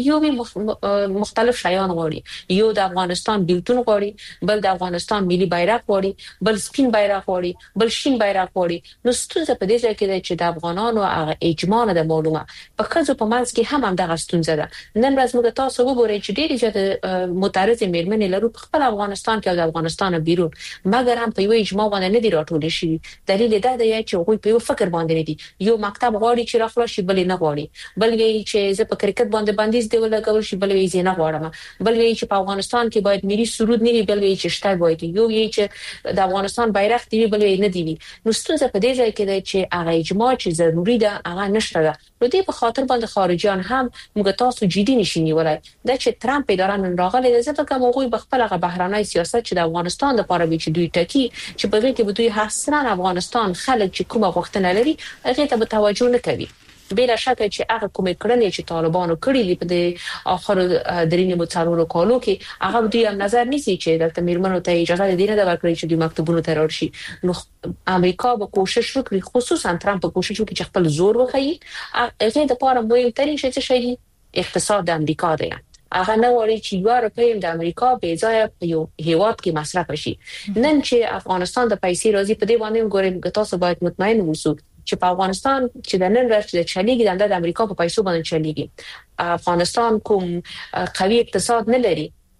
یو مختلف شایان غوړي یو د افغانستان بیلتون غوړي بل د افغانستان ملي بیرغ غوړي بل سپین بیرغ غوړي بل شین بیرغ غوړي نو ستونزه په دې ځای کې چې د افغانانو هغه اجماع نه د معلومه په خزو په منځ کې هم هم دغه ستونزه ده نن ورځ موږ تاسو وګورئ چې ډېری چې معترض میرمنې لرو په خپل افغانستان کې او د افغانستان بیرون مګر هم په یو اجماع باندې نه دی راټول شي دلیل دا دی چې هغه په یو فکر باندې دي یو مکتب غواړي چې راخلا شي بل نه غواړي بل وی چې زه په کرکټ باندې بندیز دی ولګول شي بل وی زه نه غواړم بل وی چې په افغانستان کې باید ملي سرود نه وي بل وی چې شته باید یو وی چې د افغانستان بیرغ دی بل وی نه دی نو ستونزه په دې ځای کې ده چې هغه اجماع چې ضروری ده هغه نشته ده نو دې په خاطر باندې خارجيان هم موږ تاسو جدي نشینی ولای دا چې ترامپ اداره نن راغلی د زړه کوم غوي بخپل غ بهراني سیاست چې د افغانستان لپاره به چې دوی ټکی چې په دې کې به دوی حسنا افغانستان خلک چې کومه غوښتنه لري هغه ته به توجه نه کوي بلا شک چې هغه کومې کړنې چې طالبانو کړې دي په د اخر درینه متصارو کولو کې هغه دوی هم نظر نیسي چې د میرمنو ته اجازه دي نه ورکړي چې د مکتبونو ته راشي نو امریکا به کوشش وکړي خصوصا ترامپ په کوشش وکړي چې خپل زور وخی هغه د پاره مهم ترين شي چې اقتصاد د امریکا دی هغه نه وړي چې یو روپیم د امریکا به ځای په یو هیواد کې مصرف شي نن چې افغانستان د پیسې راځي په دې باندې ګورم تاسو باید مطمئن اوسئ چې په افغانستان چې د نن ورځ د چلیږي د امریکا په پیسو باندې چلیږي افغانستان کوم قوي اقتصاد نه لري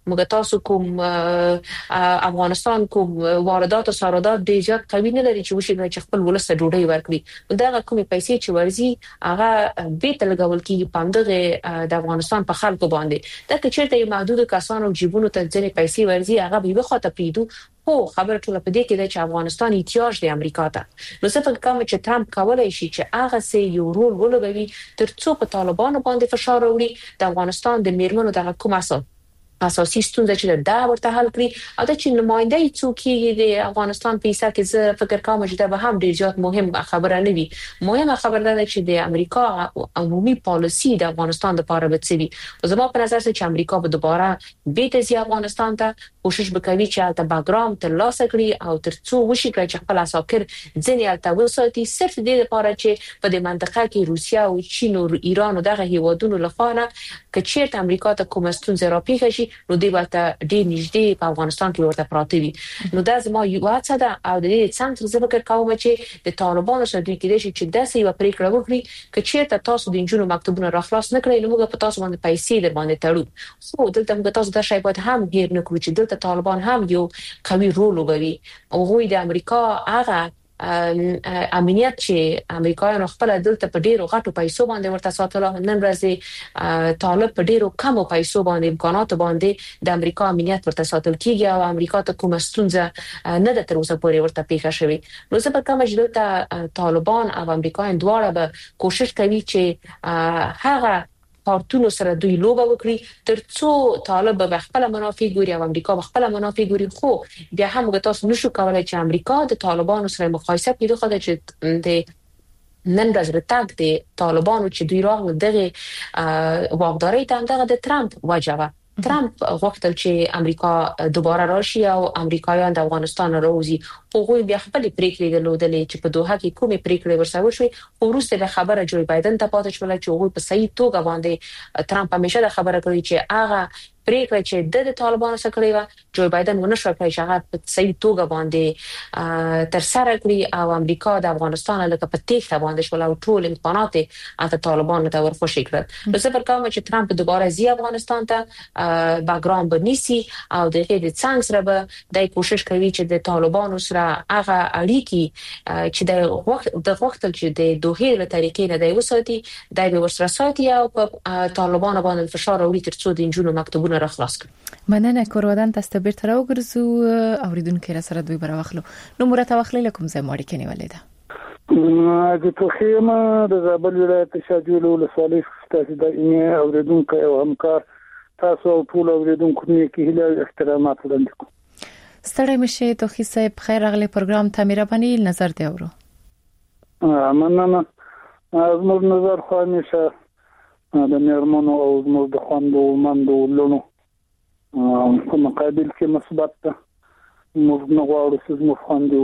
موږ تاسو کوم افغانستان کوم واردات او صادرات ډیر زیات قوي نه لري چې وشي چې خپل ولسته ډوډۍ ورکړي دا کومې پیسې چې ورزي هغه به تلګول کیږي پاندغه د افغانستان په خلکو باندې دا چې چیرته محدود کسانو جیبونو ته ځنې پیسې ورزي هغه به وخته پریدو خو خبر ټول په دې کې د افغانستان احتیاج دی امریکا ته نو څه په کوم چې ترامپ کولای شي چې هغه سي یو رول ولوبوي ترڅو په طالبانو باندې فشار وړي د افغانستان د میرمنو د حکومت اساسي ستونزه چې دا ورته حل کړي او د چې نماینده څوک د افغانستان په حساب کې زه فکر کوم چې دا به هم ډیر زیات مهم خبره نه وي مهمه خبره ده چې د امریکا عمومي پالیسی د افغانستان لپاره به څه وي زما په نظر چې امریکا به دوباره بیت زی افغانستان ته کوشش وکړي چې د باګرام تر لاسه کړي او ترڅو وشي چې خپل اساکر ځنې الته وساتي صرف د دې لپاره چې په دې منطقه کې روسیا او چین او ایران او دغه هیوادونو لخوا کچېرت امریکا ته کوم ستونزه راپیښ شي نو دی ورته ډیر نږدې په افغانستان کې ورته پراته وي نو دا زما یو واڅه ده او د دې څنګه څه فکر کوم چې د طالبانو سره دوی کې چې داسې یو پریکړه وکړي کچېرت تاسو د انجونو مکتوبونه راخلاص نه کړئ نو موږ په تاسو باندې پیسې در باندې تړو خو دلته موږ تاسو دا شی باید هم هیر نه کړو چې دلته طالبان هم یو قوي رول لوبوي او غوي د امریکا هغه امنیت چې امریکایانو خپل دلته په ډیرو غټو پیسو باندې ورته ساتله نن ورځ طالب په ډیرو کمو پیسو باندې امکانات باندې د امریکا امنیت ورته ساتل کیږي او امریکا ته کومه ستونزه نه د تر اوسه پورې ورته پیښه شوې نو زه په کومه چې دلته طالبان او امریکایان دواړه به کوشش کوي چې هغه پارتونو سره دوی لوبه وکړي ترڅو طالب به خپل منافع ګوري او امریکا به خپل منافع ګوري خو بیا هم موږ تاسو نشو کولای چې امریکا د طالبانو سره مقایسه کړي خو د نن ورځ رتاګ د طالبانو چې دوی راغله دغه واکداري ته دغه د ترامپ وجوه ترامپ غوښتل چې امریکا دوباره راشي او امریکایان د افغانستان راوځي هغه بیا خپل پریکړې درلودلې چې په دوحه کې کومې پریکړې ورسره وشوي وروسته د خبره جو بایدن ته پاتې شول چې هغه په صحیح توګه باندې ترامپ همیشه د خبره کوي چې هغه پریکړه چې د طالبانو سره کړې و جو بایدن ونه شو کړی چې هغه په صحیح توګه باندې تر سره کړی او امریکا د افغانستان لکه په تیښته باندې شول او ټول امکانات د طالبانو ته ورخوشي کړل نو څه پر کوم چې ترامپ دوباره زی افغانستان ته باګراوند بنيسي او د دې څنګه سره به د کوشش کوي چې د طالبانو سره هغه اړیکی چې د وخت د وخت چې د دوه له طریقې نه دی وساتي د به ورسره ساتي او په طالبانو باندې فشار راوړي ترڅو د انجونو مکتوبونه راخلاص کړي مننه کورودان تاسو ته بیرته راوګرځو اوریدونکو را سره دوی براوخلو نو مرته واخلې لکم زه ماړی کني ولې ده اګه ته خیمه د زابل ولایت شاجول ولسوالۍ تاسو د اینه اوریدونکو او همکار تاسو ټول اوریدونکو کې هله احترامات وړاندې کوم ستړی مشه توخی صاحب خیر اغلی پروگرام تا مهربانی نظر دی اورو مننه از مر نظر خو همیشه د میرمنو او زموږ د خوندو مندو لونو په مقابل کې مثبت ده موږ نه غواړو چې زموږ خوندو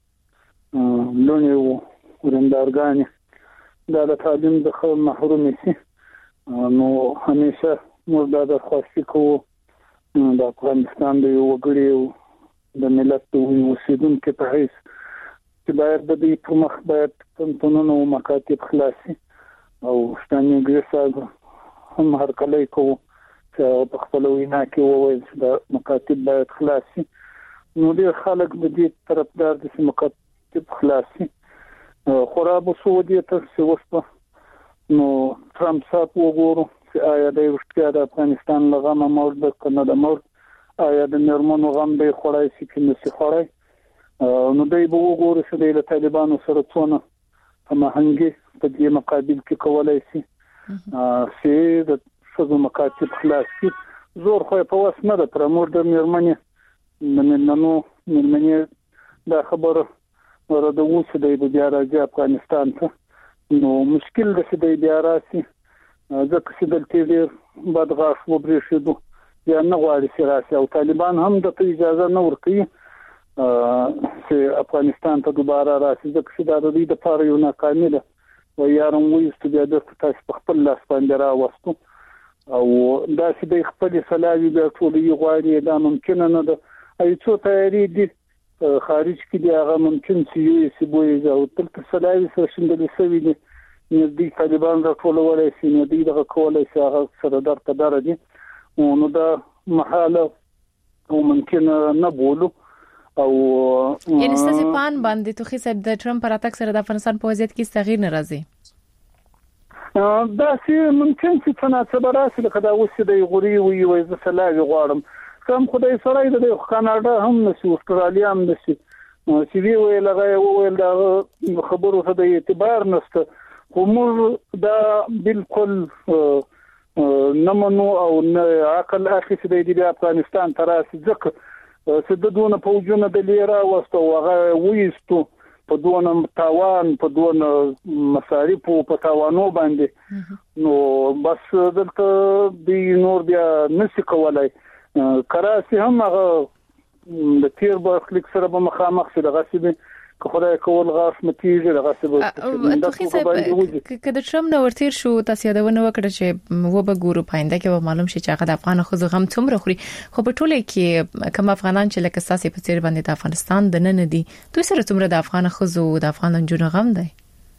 لونو ورندارګانې دا د تعلیم د خو محروم شي نو همیشه موږ دا د خوښي کوو د افغانستان د یو وګړي د ملت د اوسیدونکو په حیث چې باید د دې په مخ باید پنځونو مکاتب خلاصي او ستاني ګرځاګ هم هر کله کوو چې په خپل وینا کې وویل چې د مکاتب باید خلاصي نو ډېر خلک د دې طرفدار دي چې مکاتب خلاصي خراب سعودي ته وسپه نو ترامپ صاحب وګورو چې آیا د روسیا د افغانستان لغمه مورد کنه د مورد آیا د نرمونو غم به خړای شي چې نسی خړای نو دوی به وګوري چې د طالبانو سره څونه هماهنګي په دې مقابل کې کولای شي چې د څو مکاتب خلاص کی زور خو په واس نه د پرمور د نرمنې نننو نرمنې دا خبره ورته وڅ د بیا راځي افغانستان ته نو مشکل د دې بیا راسي ځکه چې دلته ډېر بدغاښ وبرېښدو یا نه غواړي چې راسي او طالبان هم د اجازه نه ورکوي چې افغانستان ته دوباره راسي ځکه چې دا د دې لپاره یو ناکامي ده و یارم وایست بیا د تاسو په خپل لاس باندې راوستو او دا چې د خپل سلاوي بیا ټول یې غواړي دا ممکن نه ده ای څو تیاری دي خارج کې دی هغه ممکن چې یو سی بوې او تل سلاوي سره شندل سوي دي نو دې طالبان راټولولای شي نو دې دغه کولای شي هغه سره درته دره دي نو دا محاله او ممکن نه بولو او یعنی ستاسو پان باندې توخي صاحب د ټرمپ پر اتاک سره د افغانستان په وضعیت کې تغییر نه راځي دا چې ممکن چې تناسب راسي لکه دا اوس د غوري وي وي ز سلاوي غواړم کوم خدای سره د کاناډا هم نشي استرالیا هم نشي چې وی وی لغه ویل دا خبرو ته د اعتبار نشته خو موږ دا بالکل نمنو او عقل اخی چې د افغانستان تراسي ځکه چې د دونه فوجونه د لیرا واستو هغه وېستو په دونه تاوان په دونه مصارف په تاوانو باندې نو بس دلته د نور بیا نشي کولای کراسي هم هغه د تیر برخلیک سره به مخامخ شي دغه څه که خدای کول غاښ متیږي دغه څه به توخي صاحب کله ټرمپ نو ورتیر شو تاسو یادونه وکړه چې و به ګورو پاینده کې به معلوم شي چې هغه د افغان خو غم څومره خوري خو په ټوله کې کوم افغانان چې لکه ساسي په تیر باندې د افغانستان د نن دي دوی سره څومره د افغان خو د افغان جنونو غم دی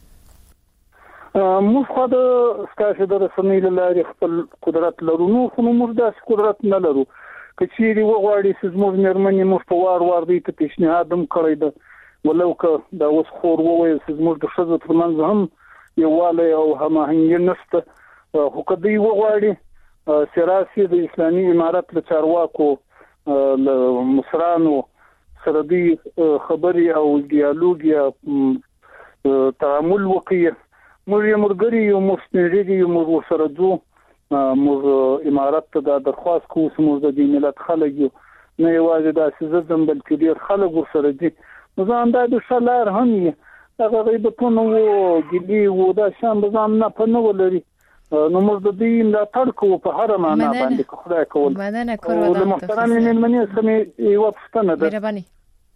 موږ خو د ستاسو د رسنۍ لارې خپل قدرت لرو نو خو موږ داسې قدرت نه لرو کچېری وغواړي چې موږ مرمنې موږ په وار وار دي ته پیشنهاد هم کړی ده ولو که دا اوس خور وویل چې موږ د شذ ترمنځ هم یو والی او هماهنګي نشته خو کدی وغواړي سیاسي د اسلامي امارت له چارواکو له مصرانو سره دی خبري او ډیالوګ یا تعامل وکړي موږ یې مرګري یو مستنجدي یو موږ سره جو موږ امارت ته د درخواست کوو چې موږ د دې ملت خلک یو نه یوازې د سیاست بلکې ډیر خلک ورسره دي ځان د شلار هم هغه غیبتونه وو ګلی وو دا شان ځان نه پنه ولري نو موږ د دې لا تړکو په هر معنا باندې خدای کول مننه کوم د محترم من منی سمې یو پښتنه ده مهرباني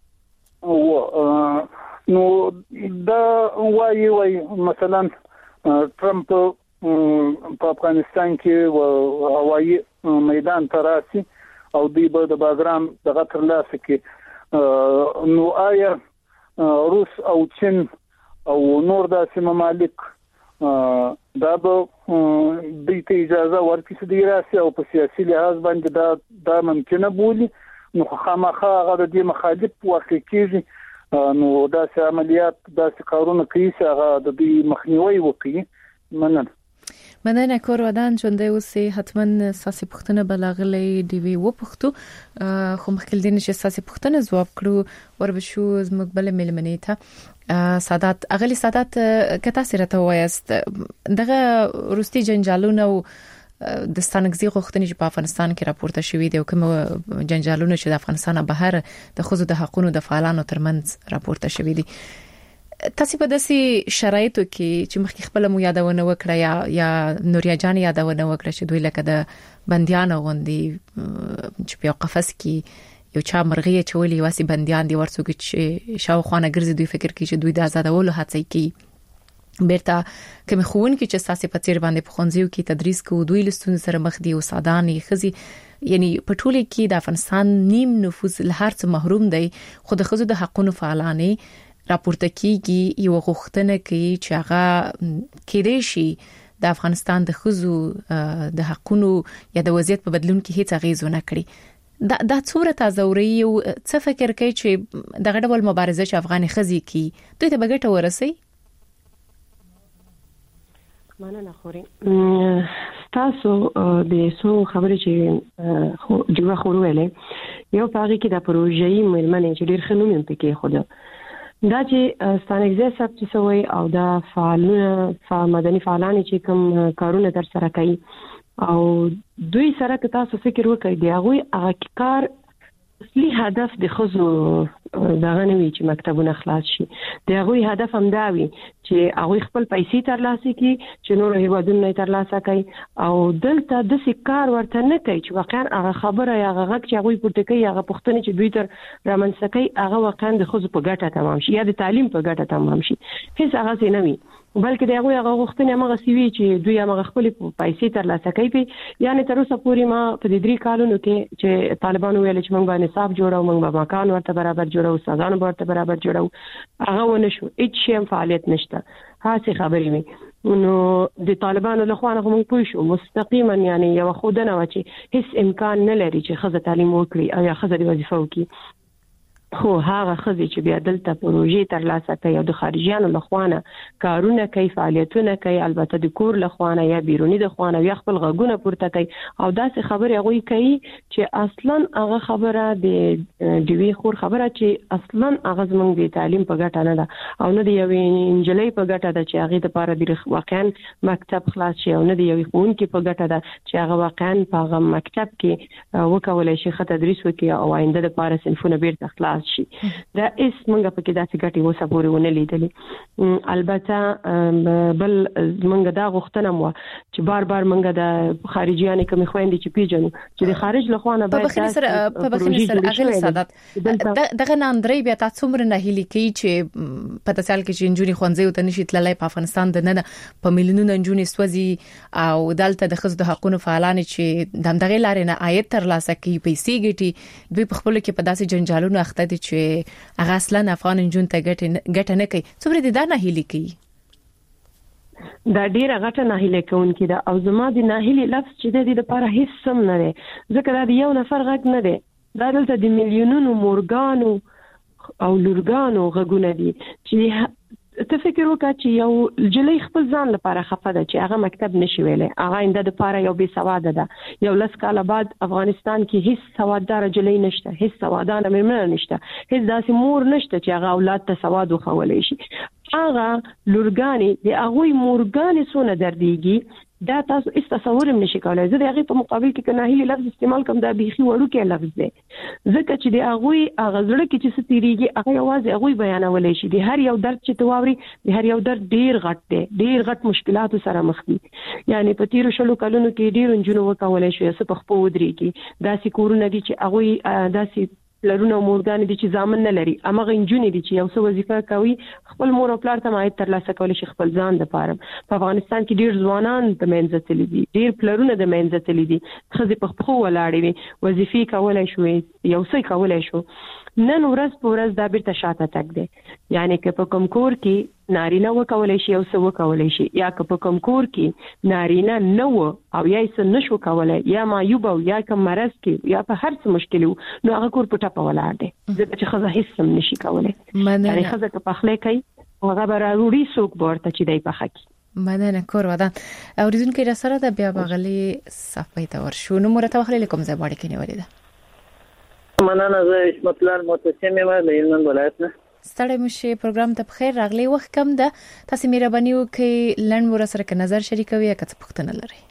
او نو دا وایي وایي مثلا ټرمپ په افغانستان کې هوایي میدان تراسي او دی به د باګرام دغه ترلاسه کې نو آیا روس او چین او نور داسې ممالک دا به د اجازه ورکړي چې د راسي او په سیاسي لحاظ باندې دا دا ممکنه بولي نو خامخا هغه د دې مخالف واقع کیږي نو داسې عملیات داسې کارونه کوي چې هغه د دې مخنیوي وکړي مننه مننه کور ودان چونده اوسې حتما ساسي پښتنه بلاغلې دی وی و پښتو خو مخکې دین چې ساسي پښتنه جواب کړو وربشو زموږ بل ملمنې ته سادات اغلی سادات کته سره ته وایست دغه روسي جنجالونه د ستانګزي غوښتنې چې په افغانستان کې راپورته شوې دي او کوم جنجالونه چې د افغانستان بهر د خزو د حقوقو د فعالانو ترمنځ راپورته شوې دي تاسو په داسې شرایطو کې چې مخکې خپل مو یادونه وکړه یا یا نوریا جان یادونه وکړه چې دوی لکه د بنديانو غوندي چې په قفس کې یو چا مرغۍ چولې واسي بنديان دي ورڅوګ چې شاوخانه ګرځي دوی فکر کوي چې دوی د آزادولو هڅه کوي بیرته کوم خون کې چې ساسي په تیر باندې په خونځیو کې تدریس کوي دوی لستون سره مخ دي او ساداني خزي یعنی په ټوله کې د افغانستان نیم نفوذ له هر څه محروم دی خو د خزو د حقوقو فعالانه راپورته کیږي یو غوښتنه کوي چې هغه کېدې شي د افغانستان د خزو د حقوقو یا د وضعیت په بدلون کې هیڅ اغیزه نه کړي دا د څوره تازوري او څه فکر کوي چې دغه ډول مبارزه چې افغان خزي کی دوی ته بغټه ورسي مننه خوري تاسو د سو خبرې چې خو دیوه خورو ویلې یو پاره کې د پروژې ملمنې چې ډیر خنوم پکې خو دا چې ستانګزه سب چې سوی او دا فعالونه مدني فعالان چې کوم کارونه در سره کوي او دوی سره که تاسو فکر وکړئ دی هغه هغه کار اصلي هدف د خزو دغه نوي چې مکتبونه خلاص شي د هغه هدف هم دا وي چې هغه خپل پیسې ترلاسه کړي چې نور هیوادونه ترلاسه کړي او دلته د سکار ورته نه کوي چې واقعا هغه خبره یا هغه چې هغه پورته کوي هغه پښتنه چې دوی تر رامنځته هغه واقعا د خزو په ګټه تمام شي یا د تعلیم په ګټه تمام شي هیڅ هغه څه نه وي بلکې دغه هغه غوښتنه هغه سوي چې دوی هغه خپل پیسې ترلاسه کوي یعنی تر اوسه پورې ما په دې درې کالونو کې چې طالبانو ویل چې موږ باندې صاحب جوړو موږ به مکان ورته برابر جوړو سازانو ورته برابر جوړو هغه ونه شو هیڅ شی فعالیت نشته هڅه خبرې مې نو د طالبانو له خوا نه موږ پوه شو مستقیما یعنی یو خودنه و چې هیڅ امکان نه لري چې خزه تعلیم وکړي او یا خزه د وظیفه وکړي خو هغه خزه چې بیا دلته پروژې تر لاسه کوي او د خارجيانو له خوا نه کارونه کوي فعالیتونه کوي البته د کور له خوا نه یا بیرونی د خوا نه یا خپل غږونه پورته کوي او داسې خبره غوي کوي چې اصلا هغه خبره د دوی خور خبره چې اصلا هغه زمونږ د تعلیم په ګټه نه ده او نه د یو انجلۍ په ګټه ده چې هغه د لپاره د واقعا مکتب خلاص شي او نه د یو ښوونکي په ګټه ده چې هغه واقعا په هغه مکتب کې وکولای شي خط تدریس وکړي او آینده لپاره صنفونه بیرته خلاص شي دا اس منګه پکې داسې ګټي وسه پورې ونه لیدلې البته بل منګه دا غوښتنه مو چې بار بار منګه د خارجيانو کوم خويندې چې پیژنو چې د خارج له خوانه باید په بخښنه سره په بخښنه سره اغل سادات دغه ناندري بیا تاسو مر نه هلي کوي چې په تاسو کې چې انجونی خوانځي او تنشي تللای په افغانستان د نه په ملیونونو انجونی سوځي او دلته د خزو د حقوقو فعالان چې د دغه لارې نه عاید تر لاسه کوي پیسې ګټي دوی په خپل کې په داسې جنجالونو اخته دي چې هغه اصلا افغان انجون ته ګټه نه کوي څومره دي دا نه هلي کوي دا ډیره غټه نه هلي کوونکی دا او زما د نه هلي لفظ چې د دې لپاره هیڅ سم نه دی ځکه دا یو نفر غږ نه دی دا دلته د میلیونونو مورګانو او لورګانو غږونه دي چې ته فکر وکړه چې یو جلې خپل ځان لپاره خفه ده چې هغه مکتب نشي ویلې هغه انده د لپاره یو بي سواده ده یو لس کال بعد افغانستان کې هیڅ سواددار جلې نشته هیڅ سوادانه مېرمن نشته هیڅ داسې مور نشته چې هغه اولاد ته سواد وخولې شي هغه لورګانی د هغه مورګانی سونه درديږي دا تاسو هیڅ تصور هم نشئ کولای زه د هغه په مقابل کې کنه هی لفظ استعمال کوم دا بيخي وړو کې لفظ دی ځکه چې د هغه غزړه کې چې ستېریږي هغه یوازې هغه بیانولای شي د هر یو درد چې تووري د هر یو درد ډیر غټ دی ډیر غټ مشکلات سره مخ دي یعنی په تیر شلو کلونو کې ډیر انجونو وکولای شي چې په خپل ودرېږي داسې کورونه دي چې هغه داسې لرونه مورګان دي چې ځامن نه لري امغه انجونی دي چې یو څه وظیفه کوي خپل مور او پلار ته مایت تر لاسه کولای شي خپل ځان د پاره په افغانستان کې ډیر ځوانان د منځ تللی دي ډیر پلرونه د منځ تللی دي خزي په خپل ولاړې وي وظیفه کولای شو یو څه کولای شو نن ورځ په ورځ دا بیرته شاته تک دي یعنی که په کوم کور کې نارینه وکولای شي او څه وکولای شي یا که په کوم کور کې نارینه نه و او یا څه نشو کولای یا معیوب او یا کوم مرض کې یا په هر څه مشکل نو هغه کور په ټاپه ولاړ دي ځکه چې خزه هیڅ هم نشي کولای یعنی خزه که په خله کوي هغه براروري سوق ورته چې دی په حق مننه کور ودان اوریدونکو را سره د بیا بغلی صفای ته ورشو نو مرته وخلې کوم ځای باندې کې نیولې ده مننه زه اسمت الله متصمم یم د هلمند ولایت نه ستړی مشه پروګرام ته بخیر راغلی وخت کم ده تاسو مهرباني وکړئ لند ور سره ک نظر شریکوي یا څه پوښتنه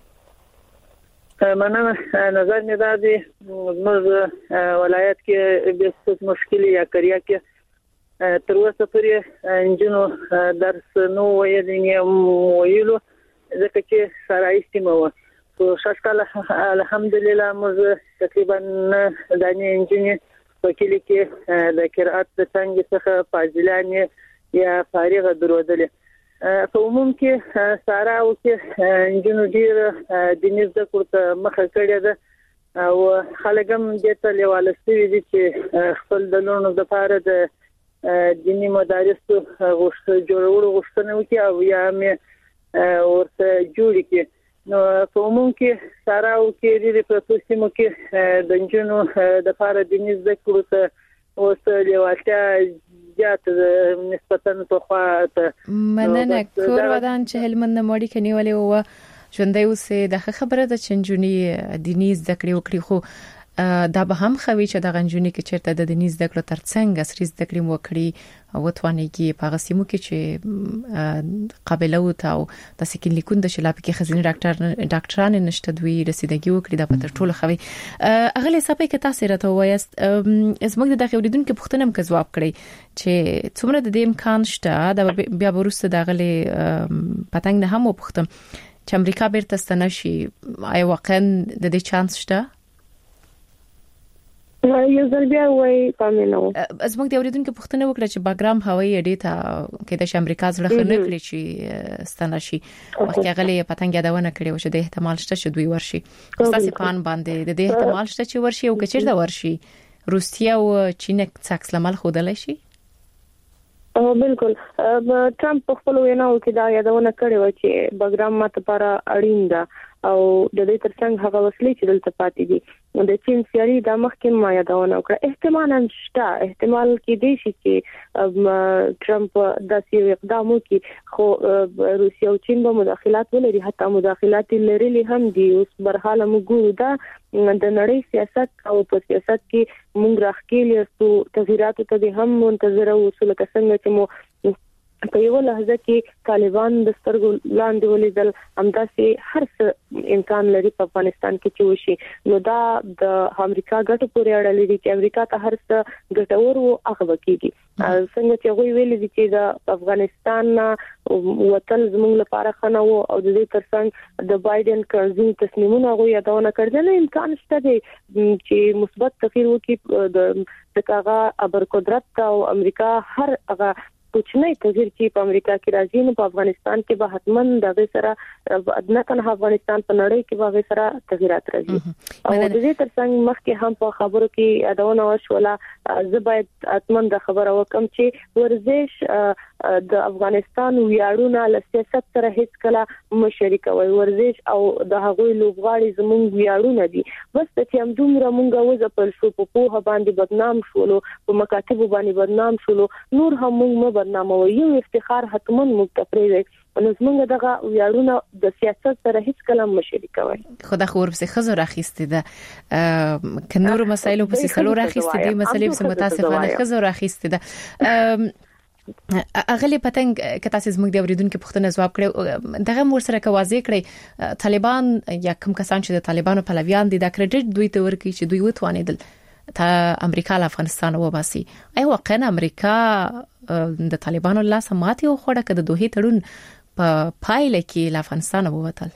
لري مننه نظر مې دا دی زموږ ولایت کې د څه مشکل یا کړیا کې تر اوسه پورې انجنونو درس نو ویلې نو ویلو ځکه چې سرایستي مو په شاشکال الحمدلله موږ تقریبا د انجنیر په کلی کې د قرأت د څنګه څخه فاضلانه یا فارغه درودلې په عموم کې سارا او کې انجنیر ډیر د نږدې کوته مخه کړی ده او خلک هم د تلواله سوي دي چې خپل د لونو د پاره د دینی مدارس غوښتنه جوړول غوښتنه وکي او یا مې ورته جوړ کی نو په عموم کې سارا او کې د پروسیمو کې د انجنونو د لپاره د نږدې کوته اوس لیوالتیا زیات نسبتاً په خواته مننه کور ودان چې هلمند ماړي کني ولې و ژوندۍ اوسې د خبره د چنجونی دیني زده کړې وکړي خو دا به هم خوي چې د غنجونی کې چیرته د دیني زده کړو ترڅنګ عصري زده کړې وکړي او توانېږي په غسیمو کې چې قابلیت او د سکین لیکون د شلاب کې خزینه ډاکټر ډاکټران نشته دوی رسیدګي وکړي د پتر ټول خوي اغلی صاحب کې تاسو راته وایست زموږ د داخلي اوریدونکو پوښتنه هم جواب کړی چې څومره د دې امکان شته د بیا ورسته د غلي پتنګ نه هم وپوښتم چې امریکا بیرته ستنشي آی واقعا د دې چانس شته یو ځل بیا وای پامنو زموږ د اوریدونکو پوښتنه وکړه چې باګرام هوایي اډې ته کې د امریکا زړه خنه کړی چې ستنشي وخت غلي پتنګ یادونه کړی و چې د احتمال شته چې دوی ورشي تاسو پان باندې د دې احتمال شته چې ورشي او کچیر دا ورشي روسیا او چین څخه لمل خودلای شي او بالکل ټرمپ په خپل ویناو کې دا یادونه کړې و چې بګرام ماته لپاره اړین ده او د دې ترڅنګ هغه وسلې چې دلته پاتې دي د چین سیاري د مخکې ما یادونه وکړه احتمالاً شته احتمال کې دی چې ټرمپ داسې اقدام وکړي خو روسیه او چین به مداخلات ولري حتی مداخلات لري هم دي اوس برحاله موږ دا د نړۍ سیاست او په سیاست کې موږ راخکېل یو تغیرات ته هم منتظر او اصول څنګه چې مو په یو لحظه کې طالبان د سترګو لاندې ولیدل همداسې هر څه امکان لري په افغانستان کې چې وشي نو دا د امریکا ګټو پورې اړه لري چې امریکا ته هر څه ګټور او هغه کېږي څنګه چې غوي ویل دي چې د افغانستان وطن زموږ لپاره خنه وو او د دې ترڅنګ د بایدن کارزین تصمیمونه غوي یادونه کړل نه امکان شته دی چې مثبت تغییر وکړي د کاغه ابر قدرت او امریکا هر هغه کوچنی تغییر چې په امریکا کې راځي نو په افغانستان کې به حتمن د سره ادنه کنه افغانستان په نړۍ کې به سره تغیرات راځي او د دې ترڅنګ مخکې هم په خبرو کې یادونه وشوله زه باید حتمن د خبره وکم چې ورزش د افغانستان ویاړونه له سیاست سره هیڅ کله مشارکت وي ورزش او د هغوی لوبغاړي زموږ ویاړونه دي بس چې هم دومره مونږه وځپل شو په پوهه باندې بدنام شولو په مکاتب باندې بدنام شولو نور هم موږ بدنام او یو افتخار حتمن موږ ته پرې نو زمونږ دغه ویاړونه د سیاست سره هیڅ کلام مشارکت وي خدای خو ورپسې خزو راخېستې ده ک نور مسایلو پسې سلو راخېستې دي مسلې په متاسفانه خزو راخېستې ده اغلی پتنګ که تاسو زموږ د اوریدونکو پوښتنه ځواب کړو دغه مور سره کوازې کړی طالبان یا کوم کسان چې د طالبانو پلویان دي د کریډټ دوی ته ورکړي چې دوی وتوانیدل ته امریکا له افغانستان وباسي ای واقعا امریکا د طالبانو لاس ماتي او خوړه کده دوه تړون په پایله کې له افغانستان ووتل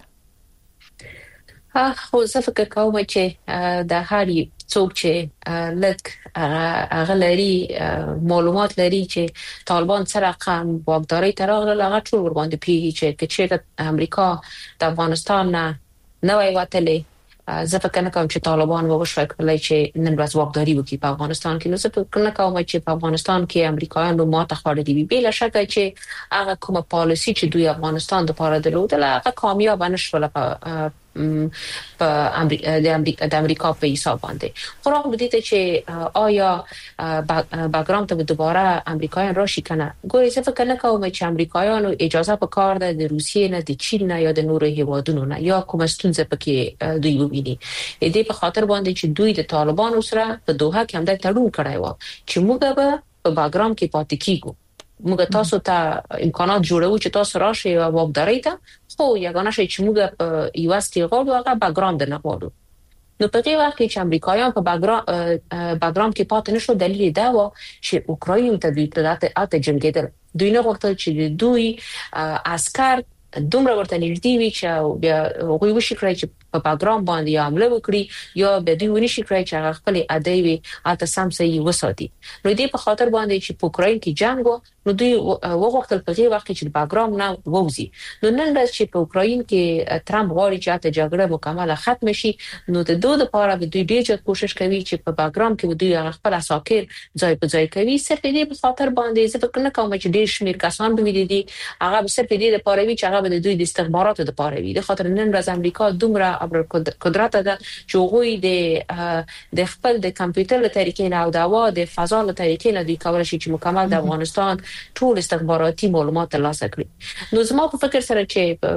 خو زه فکر کوم چې د هاري څوک چې لک هغه لري معلومات لري چې طالبان سره رقم واکداري تراغله هغه ټول ور باندې پیږي چې چې امریکا د افغانستان نه نوې وتلې زه فکر نه کوم چې طالبان وښوي کولای چې نن ورځ واکداري وکړي په افغانستان کې نو زه فکر نه کوم چې په افغانستان کې امریکایانو ماته خوړلې وي بل شک چې هغه کومه پالیسي چې دوی افغانستان لپاره درلودله هغه کامیاب نشوله په په امریکا د امریکا د امریکا په حساب باندې خو راغلی دي چې آیا باګرام ته دوباره امریکایان راشي کنه ګورې څه فکر نه کوم چې امریکایانو اجازه په کار ده د روسیې نه د چین نه یا د نورو هیوادونو نه یا کوم ستونزه پکې دوی وویني دې په خاطر باندې چې دوی د طالبانو سره په دوحه کې هم د تړون کړی و چې موږ به په باګرام کې پاتې کیږو موږ تاسو ته امکانات جوړو چې تاسو راشي او واکداري ته خو یګانه شي چې موږ په یو استي غواړو هغه باګراوند نه غواړو نو په دې وخت کې چې امریکایان په باګراوند کې پاتې نشو دلیل دا و چې اوکراین ته دوی ته اته جنگیدل دوی نه غوښتل چې دوی عسكر دومره ورته نږدې وي چې بیا هغوی وشي کړی چې په باګراوند باندې عمله وکړي یا به دوی ونشي کړی چې هغه خپل ادوی اته سم صحیح وساتي نو دې په خاطر باندې چې په اوکراین کې جنگ و نو دوی وغوښتل په دې وخت کې چې باګراوند نه ووزي نو نن ورځ چې په اوکراین کې ترامپ غواړي چې اته جګړه مکمله ختم شي نو د دوه لپاره به دوی ډېر کوشش کوي چې په باګراوند کې دوی هغه خپل اساکر ځای په ځای کوي صرف دې په خاطر باندې زه فکر نه کوم چې ډېر شمیر کسان به ویلي هغه به صرف دې لپاره وي چې هغه به دوی د استخباراتو لپاره وي د خاطر نن ورځ امریکا دومره ابر قدرت ده چې غوي د د خپل د کمپیوټر له طریقې نه او د هوا د فضا له طریقې نه دوی کولای شي چې مکمل د افغانستان ټول استخباراتي معلومات ترلاسه کړي نو زما په فکر سره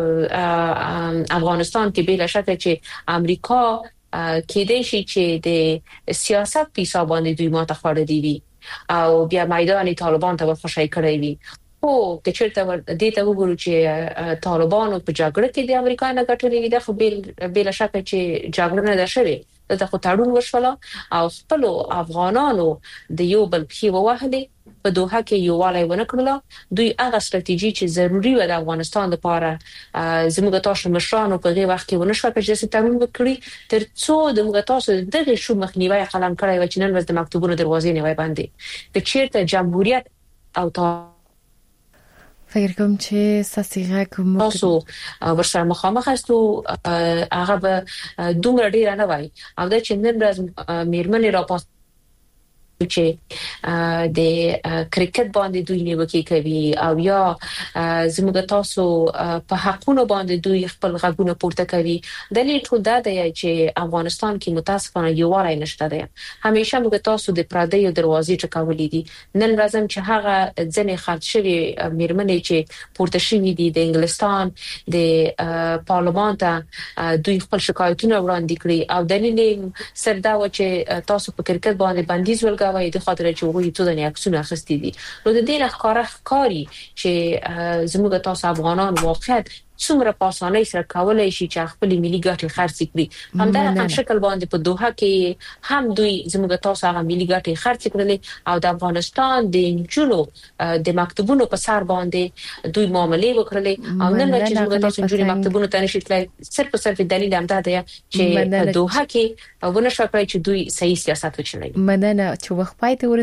چې افغانستان کې بلا شک چې امریکا کې د شي چې د سیاست په حساب باندې دوی ماته خوړلې دي او بیا میدان طالبان ته ورخشای کړی وي او که چیرته دې ته وګورو چې طالبانو په جګړه کې د امریکا نه ګټلې ده خو بل بل شک چې جګړه نه ده شوې دغه خو تړون وشول او خپل افغانانو د یو بل په وهلې په دوحه کې یو والي ونه کړل دوی هغه ستراتیژي چې ضروری و د افغانستان لپاره زموږ تاسو مشرانو په دې وخت کې ونه شو چې تړون وکړي تر څو د موږ تاسو دغه شو مخنیوي قلم کړی و چې نن ورځ د مکتوبونو دروازې نه وای باندې که چیرته جمهوریت او فکر کوم چې ساسیغه کوم تاسو ورسره مخامخ استو هغه به دومره ډیر نه وای او دا چې نن ورځ میرمنې را پاس چې د کرکټ باندې دوی نیوکه کوي او یا زموږ تاسو په حقونو باندې دوی خپل غږونه پورته کوي. دلیل ټول دا دی چې افغانستان کې متاسفانه یووالی نشته دی. همیشه موږ تاسو د پردیو دروازې ټکولې دي. نن ورځم چې هغه ځنې خرڅ شوی میرمنې چې پورته شوی دي د انګلستان د پارلمان ته دوی خپل شکایتونه وړاندې کړي او دلیل سر دا و چې تاسو په کرکټ باندې بندیز ولګوي د خاطر چې وګړي ته د عکسونه اخستې دي. نو د دې نه ښکارا ښکاری چې زموږ تاسو افغانان واقعیت څومره په اسانۍ سره کولای شي چې خپل ملي ګټې خرڅ کړي. همدا هم شکل باندې په دوحه کې هم دوی زموږ تاسو هغه ملي ګټې خرڅ کړل او د افغانستان د جنو د مکتبونو په سر باندې دوی معاملې وکړلې او نن چې زموږ تاسو جوړي مکتبونو ته نشي تلای صرف صرف دلیل هم دا دی چې په دوحه کې ونه شو کړی چې دوی صحیح سیاست وچلوي. مننه چې وخت پای ته